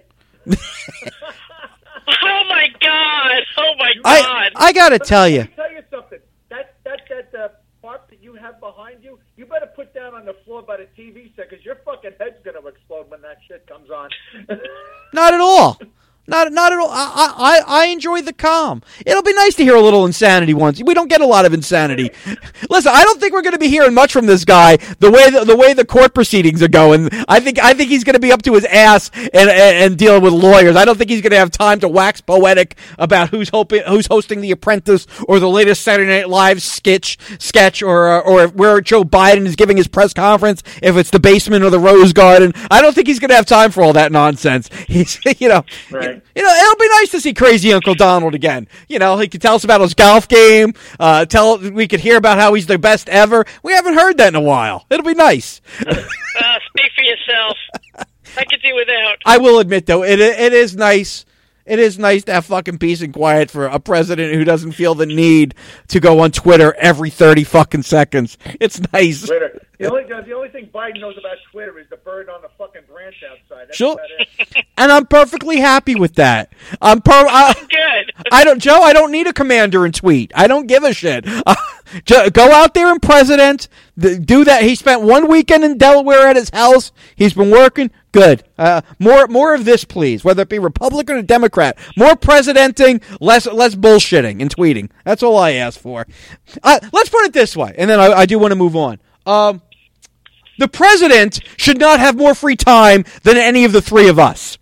Oh my God! Oh my God! I I got to tell you. Let me tell you something. That that that uh, part that you have behind you, you better put down on the floor by the T V set because your fucking head's going to explode when that shit comes on. Not at all. Not, not at all. I, I, I enjoy the calm. It'll be nice to hear a little insanity once. We don't get a lot of insanity. Listen, I don't think we're going to be hearing much from this guy. The way the, the way the court proceedings are going, I think I think he's going to be up to his ass and, and, and dealing with lawyers. I don't think he's going to have time to wax poetic about who's hoping who's hosting The Apprentice or the latest Saturday Night Live sketch sketch or or where Joe Biden is giving his press conference. If it's the basement or the Rose Garden, I don't think he's going to have time for all that nonsense. He's you know. Right. You know, it'll be nice to see crazy Uncle Donald again. You know, he could tell us about his golf game. Uh, tell we could hear about how he's the best ever. We haven't heard that in a while. It'll be nice. Uh, speak for yourself. I could do without. I will admit, though, it it is nice. It is nice to have fucking peace and quiet for a president who doesn't feel the need to go on Twitter every thirty fucking seconds. It's nice. Twitter. The only the only thing Biden knows about Twitter is the bird on the fucking branch outside. That's Sure. about it. And I'm perfectly happy with that. I'm per- I, Good. I don't, Joe. I don't need a commander in tweet. I don't give a shit. Uh, Joe, go out there and president. The, do that. He spent one weekend in Delaware at his house. He's been working. Good. Uh, more, more of this, please. Whether it be Republican or Democrat, more presidenting, less, less bullshitting and tweeting. That's all I ask for. Uh, let's put it this way, and then I, I do want to move on. Um, the president should not have more free time than any of the three of us.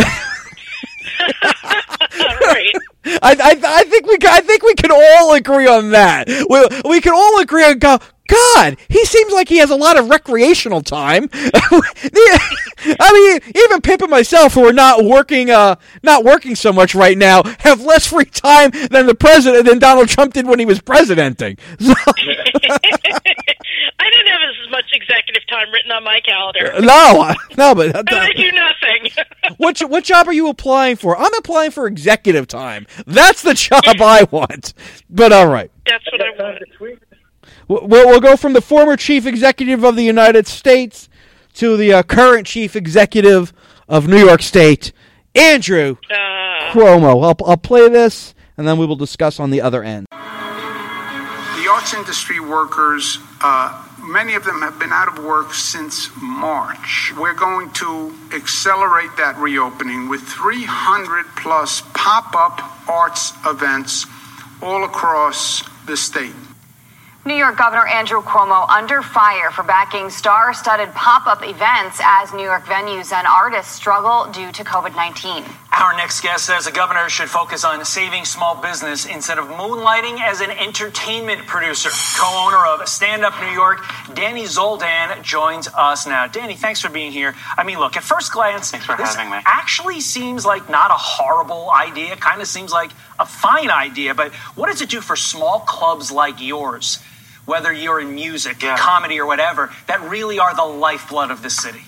Right. I, I I think we I think we can all agree on that. We we can all agree on go. God, he seems like he has a lot of recreational time. I mean, even Pip and myself, who are not working, uh, not working so much right now, have less free time than the president than Donald Trump did when he was presidenting. So, I didn't have as much executive time written on my calendar. no, no, but uh, I do nothing. what what job are you applying for? I'm applying for executive time. That's the job I want. But all right. That's what I Time want. to tweet. We'll, we'll go from the former chief executive of the United States to the uh, current chief executive of New York State, Andrew Uh, Cuomo. I'll, I'll play this, and then we will discuss on the other end. The arts industry workers, uh, many of them have been out of work since March. We're going to accelerate that reopening with three hundred plus pop-up arts events all across the state. New York Governor Andrew Cuomo under fire for backing star-studded pop-up events as New York venues and artists struggle due to covid nineteen. Our next guest says the governor should focus on saving small business instead of moonlighting as an entertainment producer. Co-owner of Stand Up New York, Danny Zoldan joins us now. Danny, thanks for being here. I mean, look, at first glance, Thanks for this having me. actually seems like not a horrible idea. Kind of seems like a fine idea. But what does it do for small clubs like yours, whether you're in music, Yeah. comedy, or whatever, that really are the lifeblood of the city?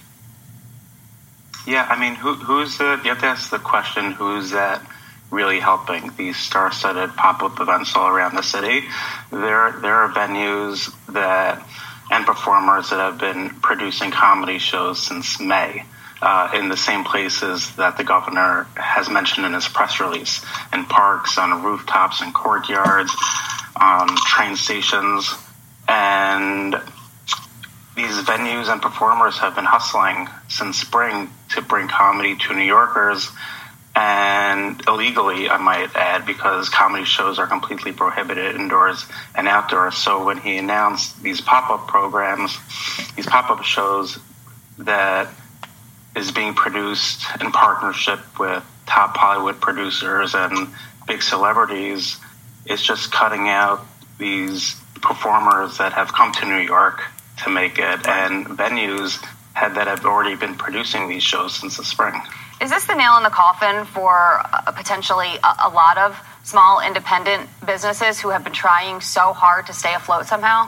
Yeah, I mean, who, who's the, you have to ask the question, who's that really helping? These star-studded pop-up events all around the city. There, there are venues that, and performers that have been producing comedy shows since May. Uh, in the same places that the governor has mentioned in his press release, in parks, on rooftops, in courtyards, on train stations, and these venues and performers have been hustling since spring to bring comedy to New Yorkers, and illegally, I might add, because comedy shows are completely prohibited indoors and outdoors. So when he announced these pop-up programs, these pop-up shows that is being produced in partnership with top Hollywood producers and big celebrities, it's just cutting out these performers that have come to New York to make it, and venues had, that have already been producing these shows since the spring. Is this the nail in the coffin for uh, potentially a, a lot of small independent businesses who have been trying so hard to stay afloat somehow?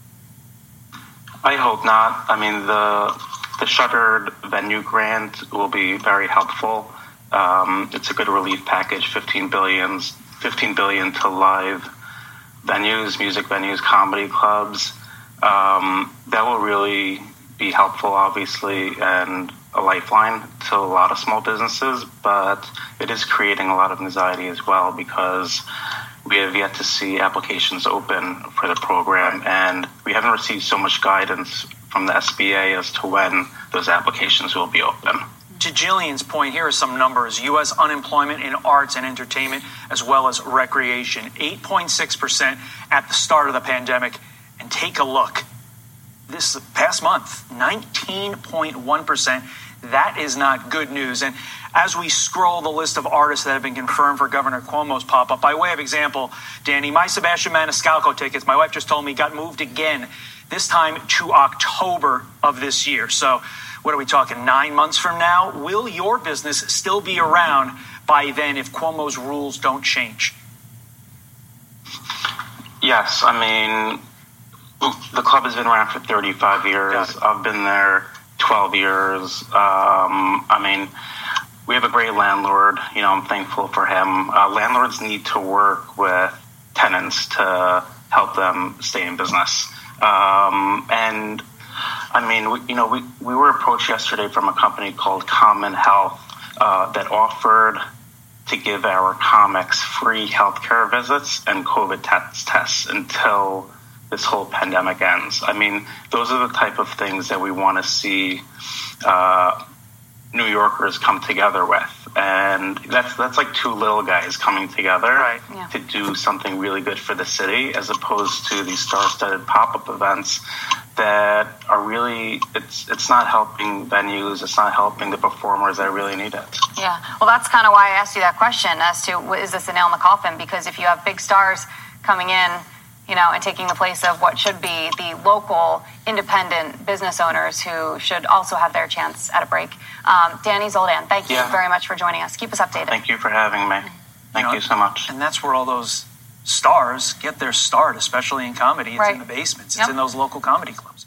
I hope not. I mean, the the shuttered venue grant will be very helpful, Um, it's a good relief package, fifteen billion, fifteen billion to live venues, music venues, comedy clubs. Um, that will really be helpful, obviously, and a lifeline to a lot of small businesses, but it is creating a lot of anxiety as well because we have yet to see applications open for the program, and we haven't received so much guidance from the S B A as to when those applications will be open. To Jillian's point, here are some numbers. U S unemployment in arts and entertainment, as well as recreation, eight point six percent at the start of the pandemic. And take a look. This past month, nineteen point one percent. That is not good news. And as we scroll the list of artists that have been confirmed for Governor Cuomo's pop-up, by way of example, Danny, my Sebastian Maniscalco tickets, my wife just told me, got moved again, this time to October of this year. So what are we talking, nine months from now? Will your business still be around by then if Cuomo's rules don't change? Yes, I mean, the club has been around for thirty-five years. I've been there twelve years. Um, I mean, we have a great landlord. You know, I'm thankful for him. Uh, landlords need to work with tenants to help them stay in business. Um, and I mean, we, you know, we, we were approached yesterday from a company called Common Health uh, that offered to give our comics free healthcare visits and COVID test, tests until this whole pandemic ends. I mean, those are the type of things that we want to see uh, New Yorkers come together with. And that's that's like two little guys coming together right. yeah. to do something really good for the city, as opposed to these star-studded pop-up events that are really, it's it's not helping venues, it's not helping the performers that really need it. Yeah, well, that's kind of why I asked you that question as to, is this a nail in the coffin? Because if you have big stars coming in, you know, and taking the place of what should be the local independent business owners who should also have their chance at a break. Um, Danny Zoldan, thank you yeah. very much for joining us. Keep us updated. Thank you for having me. Thank you, know, you so much. And that's where all those stars get their start, especially in comedy. It's right. in the basements. It's yep. in those local comedy clubs.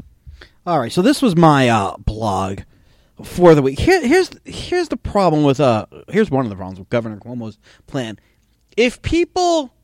All right, so this was my uh, blog for the week. Here, here's here's the problem with uh here's one of the problems with Governor Cuomo's plan. If people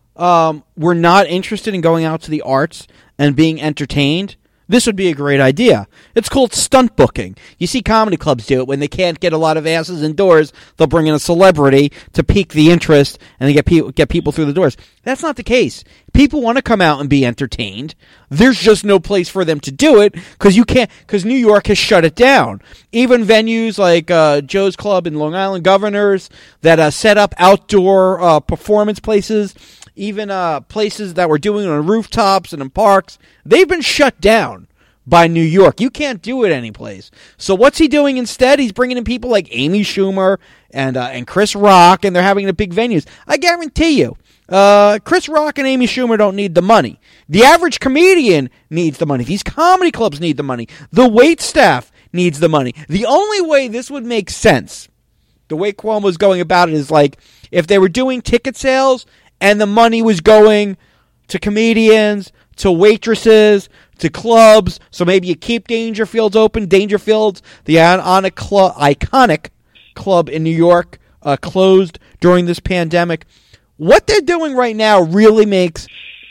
um, were not interested in going out to the arts and being entertained, this would be a great idea. It's called stunt booking. You see comedy clubs do it when they can't get a lot of asses indoors. They'll bring in a celebrity to pique the interest and they get people get people through the doors. That's not the case. People want to come out and be entertained. There's just no place for them to do it because you can't. Because New York has shut it down. Even venues like uh, Joe's Club in Long Island, Governors, that uh, set up outdoor uh, performance places. Even uh, places that were doing it on rooftops and in parks, they've been shut down by New York. You can't do it anyplace. So what's he doing instead? He's bringing in people like Amy Schumer and uh, and Chris Rock, and they're having the big venues. I guarantee you, uh, Chris Rock and Amy Schumer don't need the money. The average comedian needs the money. These comedy clubs need the money. The wait staff needs the money. The only way this would make sense, the way Cuomo's going about it, is like if they were doing ticket sales and the money was going to comedians, to waitresses, to clubs. So maybe you keep Dangerfield's open. Dangerfield's, the iconic club, iconic club in New York, uh, closed during this pandemic. What they're doing right now really makes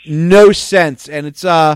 no sense. And it's, uh,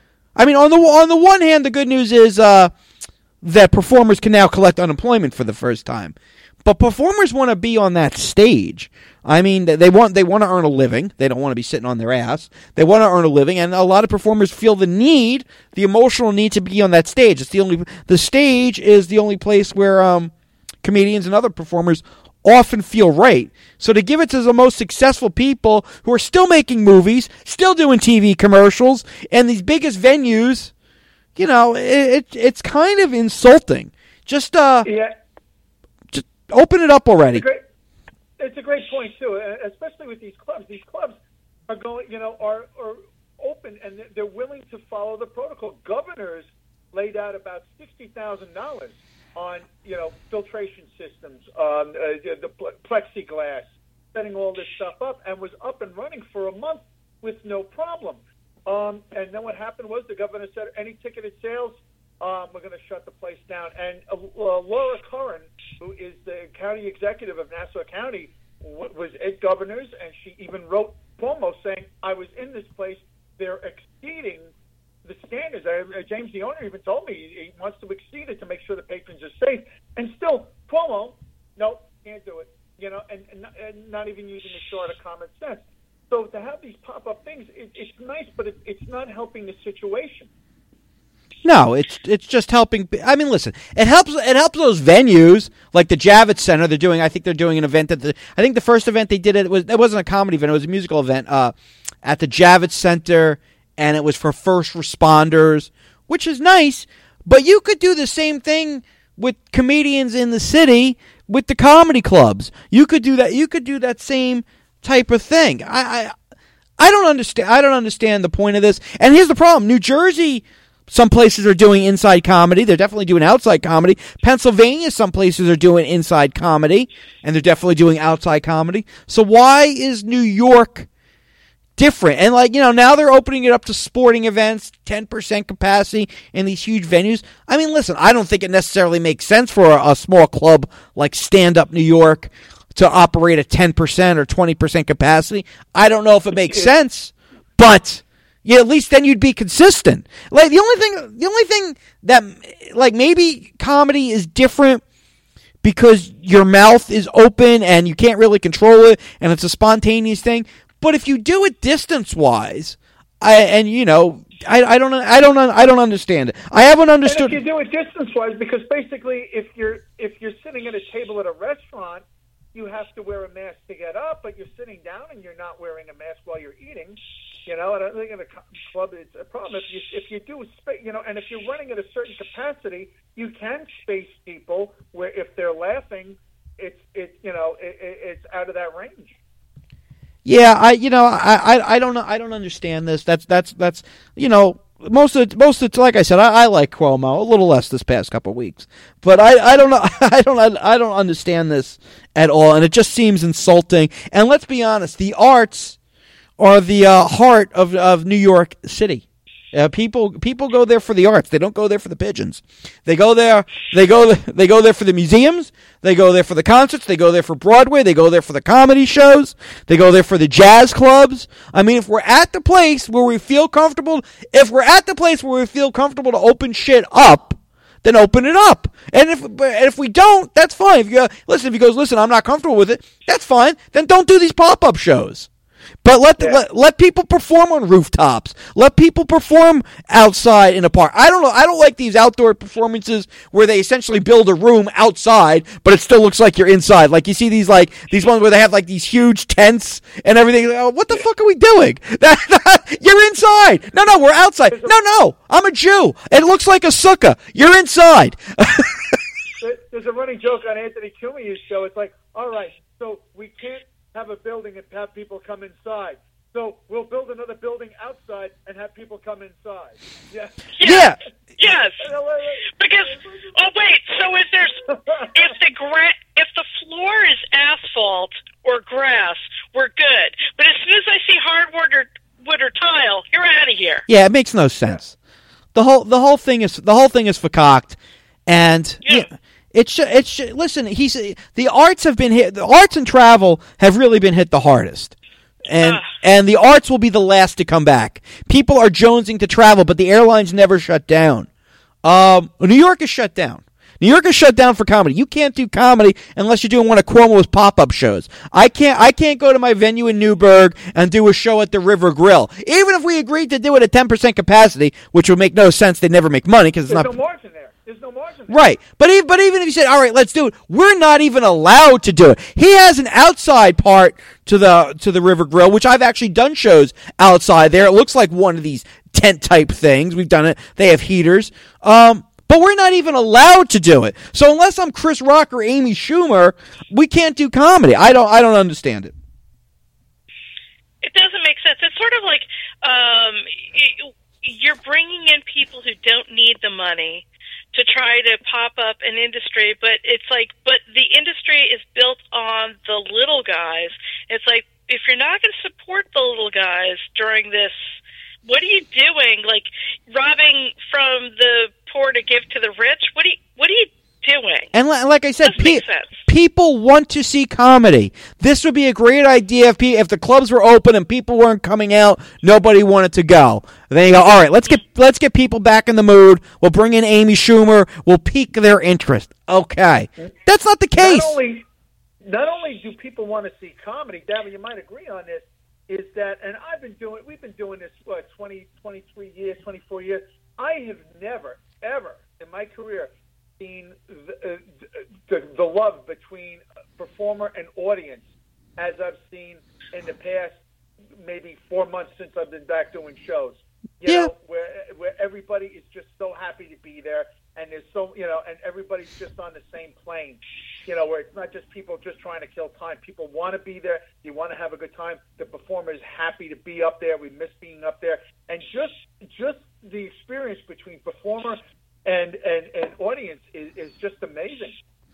I mean, on the on the one hand, the good news is uh, that performers can now collect unemployment for the first time. But performers want to be on that stage. I mean, they want they want to earn a living. They don't want to be sitting on their ass. They want to earn a living, and a lot of performers feel the need, the emotional need to be on that stage. It's the only the stage is the only place where um, comedians and other performers often feel right. So to give it to the most successful people who are still making movies, still doing T V commercials, and these biggest venues, you know, it, it it's kind of insulting. Just uh, yeah. Open it up already. It's a great, it's a great point too, especially with these clubs. These clubs are going, you know, are, are open and they're willing to follow the protocol. Governors laid out about sixty thousand dollars on, you know, filtration systems, um, uh, the plexiglass, setting all this stuff up, and was up and running for a month with no problem. Um, and then what happened was the governor said any ticketed sales um, we're going to shut the place down. And uh, uh, Laura Curran, who is the county executive of Nassau County, w- was at Governor's, and she even wrote Cuomo saying, I was in this place, they're exceeding the standards. Uh, James, the owner, even told me he wants to exceed it to make sure the patrons are safe. And still, Cuomo, no, can't do it. You know, and, and, and not even using the short of common sense. So to have these pop-up things, it, it's nice, but it, it's not helping the situation. No, it's it's just helping. I mean, listen, it helps. It helps those venues like the Javits Center. They're doing. I think they're doing an event at the. I think the first event they did it was it wasn't a comedy event. It was a musical event uh, at the Javits Center, and it was for first responders, which is nice. But you could do the same thing with comedians in the city with the comedy clubs. You could do that. You could do that same type of thing. I, I I don't understand. I don't understand the point of this. And here's the problem: New Jersey. Some places are doing inside comedy. They're definitely doing outside comedy. Pennsylvania, some places are doing inside comedy, and they're definitely doing outside comedy. So why is New York different? And, like, you know, now they're opening it up to sporting events, ten percent capacity in these huge venues. I mean, listen, I don't think it necessarily makes sense for a, a small club like Stand Up New York to operate at ten percent or twenty percent capacity. I don't know if it makes sense, but... yeah, at least then you'd be consistent. Like the only thing, the only thing that, like maybe comedy is different because your mouth is open and you can't really control it, and it's a spontaneous thing. But if you do it distance wise, I and you know, I, I don't, I don't, I don't understand it. I haven't understood. And if you do it distance wise, because basically, if you're if you're sitting at a table at a restaurant, you have to wear a mask to get up, but you're sitting down and you're not wearing a mask while you're eating. You know, and I think in a club it's a problem. If you if you do, you know, and if you're running at a certain capacity, you can space people where if they're laughing, it's it you know it, it's out of that range. Yeah, I you know I, I, I don't know I don't understand this. That's that's that's you know most of it, most of it, like I said, I, I like Cuomo a little less this past couple of weeks, but I, I don't know I don't I don't understand this at all, and it just seems insulting. And let's be honest, the arts are the uh, heart of of New York City. Uh, people people go there for the arts. They don't go there for the pigeons. They go there. They go. They go there for the museums. They go there for the concerts. They go there for Broadway. They go there for the comedy shows. They go there for the jazz clubs. I mean, if we're at the place where we feel comfortable, if we're at the place where we feel comfortable to open shit up, then open it up. And if and if we don't, that's fine. If you listen, if he goes, listen, I'm not comfortable with it, that's fine. Then don't do these pop up shows. But let, the, yeah. let let people perform on rooftops. Let people perform outside in a park. I don't know. I don't like these outdoor performances where they essentially build a room outside, but it still looks like you're inside. Like you see these like these ones where they have like these huge tents and everything. Oh, what the yeah. fuck are we doing? You're inside. No, no, we're outside. No, no, I'm a Jew. It looks like a sukkah. You're inside. There's a running joke on Anthony Cumia's show. It's like, all right, so we can't have a building and have people come inside. So we'll build another building outside and have people come inside. Yeah. Yeah. Yes. Because oh wait, so if there's if the gra- if the floor is asphalt or grass, we're good. But as soon as I see hardwood or wood or tile, you're out of here. Yeah, it makes no sense. The whole the whole thing is the whole thing is fakaked, and Yeah. yeah, It should. It should. Listen, he's the arts have been hit. The arts and travel have really been hit the hardest, and uh. and the arts will be the last to come back. People are jonesing to travel, but the airlines never shut down. Um, New York is shut down. New York is shut down for comedy. You can't do comedy unless you're doing one of Cuomo's pop-up shows. I can't. I can't go to my venue in Newburgh and do a show at the River Grill, even if we agreed to do it at ten percent capacity, which would make no sense. They never make money because it's There's not. no margin there. There's no margin there. Right. But even, but even if you said, all right, let's do it, we're not even allowed to do it. He has an outside part to the to the River Grill, which I've actually done shows outside there. It looks like one of these tent-type things. We've done it. They have heaters. Um, but we're not even allowed to do it. So unless I'm Chris Rock or Amy Schumer, we can't do comedy. I don't I don't understand it. It doesn't make sense. It's sort of like um, you're bringing in people who don't need the money to try to pop up an industry, but it's like, but the industry is built on the little guys. It's like, if you're not going to support the little guys during this, what are you doing? Like robbing from the poor to give to the rich. What are you, what are you doing? And li- like I said, Doesn't make sense. people want to see comedy. This would be a great idea if pe- if the clubs were open and people weren't coming out, nobody wanted to go. Then you go, all right, let's get let's get people back in the mood. We'll bring in Amy Schumer. We'll pique their interest. Okay, that's not the case. Not only, not only do people want to see comedy, Davin, you might agree on this, is that, and I've been doing, we've been doing this, what, twenty, twenty-three years, twenty-four years. I have never, ever in my career seen the, uh, the, the love between performer and audience as I've seen in the past maybe four months since I've been back doing shows. You Yeah. know, where where everybody is just so happy to be there, and there's so you know, and everybody's just on the same plane. You know, where it's not just people just trying to kill time. People want to be there. You want to have a good time. The performer is happy to be up there. We miss being up there, and just just the experience between performer and and, and audience is, is just amazing.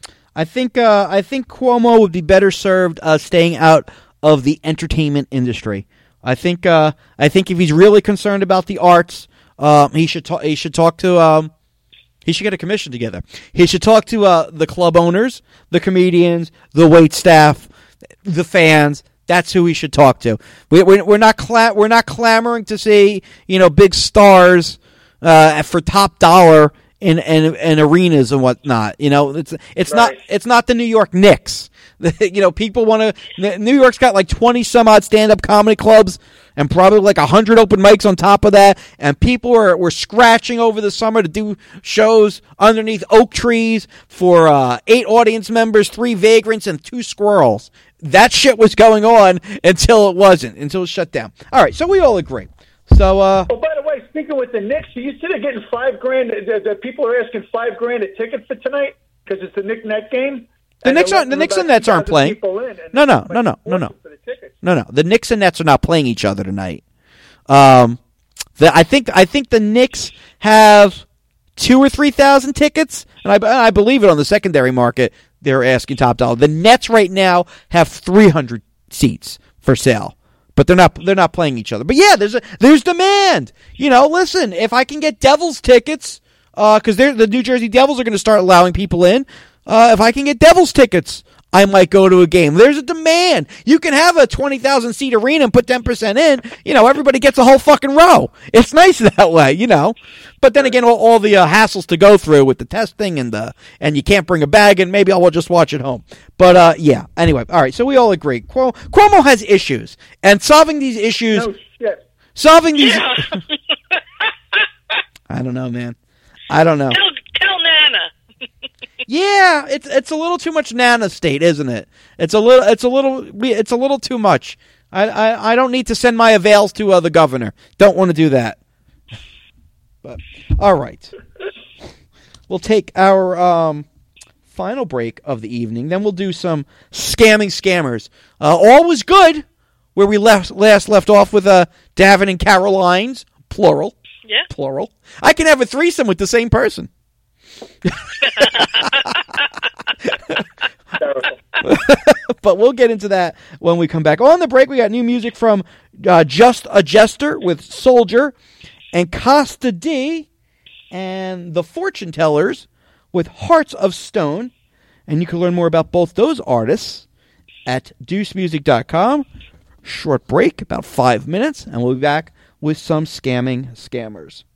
I think uh, I think Cuomo would be better served uh, staying out of the entertainment industry. I think uh, I think if he's really concerned about the arts, um, he should talk. He should talk to. Um, he should get a commission together. He should talk to uh, the club owners, the comedians, the wait staff, the fans. That's who we should talk to. We, we, we're not cla- we're not clamoring to see you know big stars uh, for top dollar in, in in arenas and whatnot. You know, it's it's Right. not it's not the New York Knicks. You know, people want to. New York's got like twenty some odd stand up comedy clubs and probably like a hundred open mics on top of that. And people are were scratching over the summer to do shows underneath oak trees for uh, eight audience members, three vagrants, and two squirrels. That shit was going on until it wasn't, until it was shut down. All right, so we all agree. So, uh, Oh, by the way, speaking with the Knicks, you see they're getting five grand. The, the people are asking five grand a ticket for tonight because it's the Knick Net game. The And Knicks they're aren't- the letting Knicks and about Nets aren't two thousand playing. people in, and No, no, they're no, no, no, no. for the tickets. no, no, the Knicks and Nets are not playing each other tonight. Um, the, I think I think the Knicks have two or three thousand tickets, and I, I believe it on the secondary market. They're asking top dollar. The Nets right now have three hundred seats for sale, but they're not they're not playing each other. But yeah, there's a there's demand. You know, listen, if I can get Devils tickets, because uh, the New Jersey Devils are going to start allowing people in. Uh, if I can get Devils tickets, I might go to a game. There's a demand. You can have a twenty thousand seat arena and put ten percent in. You know, everybody gets a whole fucking row. It's nice that way, you know. But then again, all, all the uh, hassles to go through with the testing and the and you can't bring a bag, and maybe I'll just watch at home. But uh, yeah. Anyway, all right. So we all agree. Cuomo, Cuomo has issues, and solving these issues, No shit. solving these. Yeah. I don't know, man. I don't know. tell, tell Nana. Yeah, it's it's a little too much Nana state, isn't it? It's a little it's a little it's a little too much. I I, I don't need to send my avails to uh, the governor. Don't want to do that. But all right, we'll take our um, final break of the evening. Then we'll do some scamming scammers. Uh, all was good where we left last left off with uh, Davin and Caroline's plural. Yeah. Plural. I can have a threesome with the same person. But we'll get into that when we come back. On the break, we got new music from uh, Just a Jester with Soldier, and Costa D and the Fortune Tellers with Hearts of Stone. And you can learn more about both those artists at deuce music dot com. Short break, about five minutes, and we'll be back with some scamming scammers.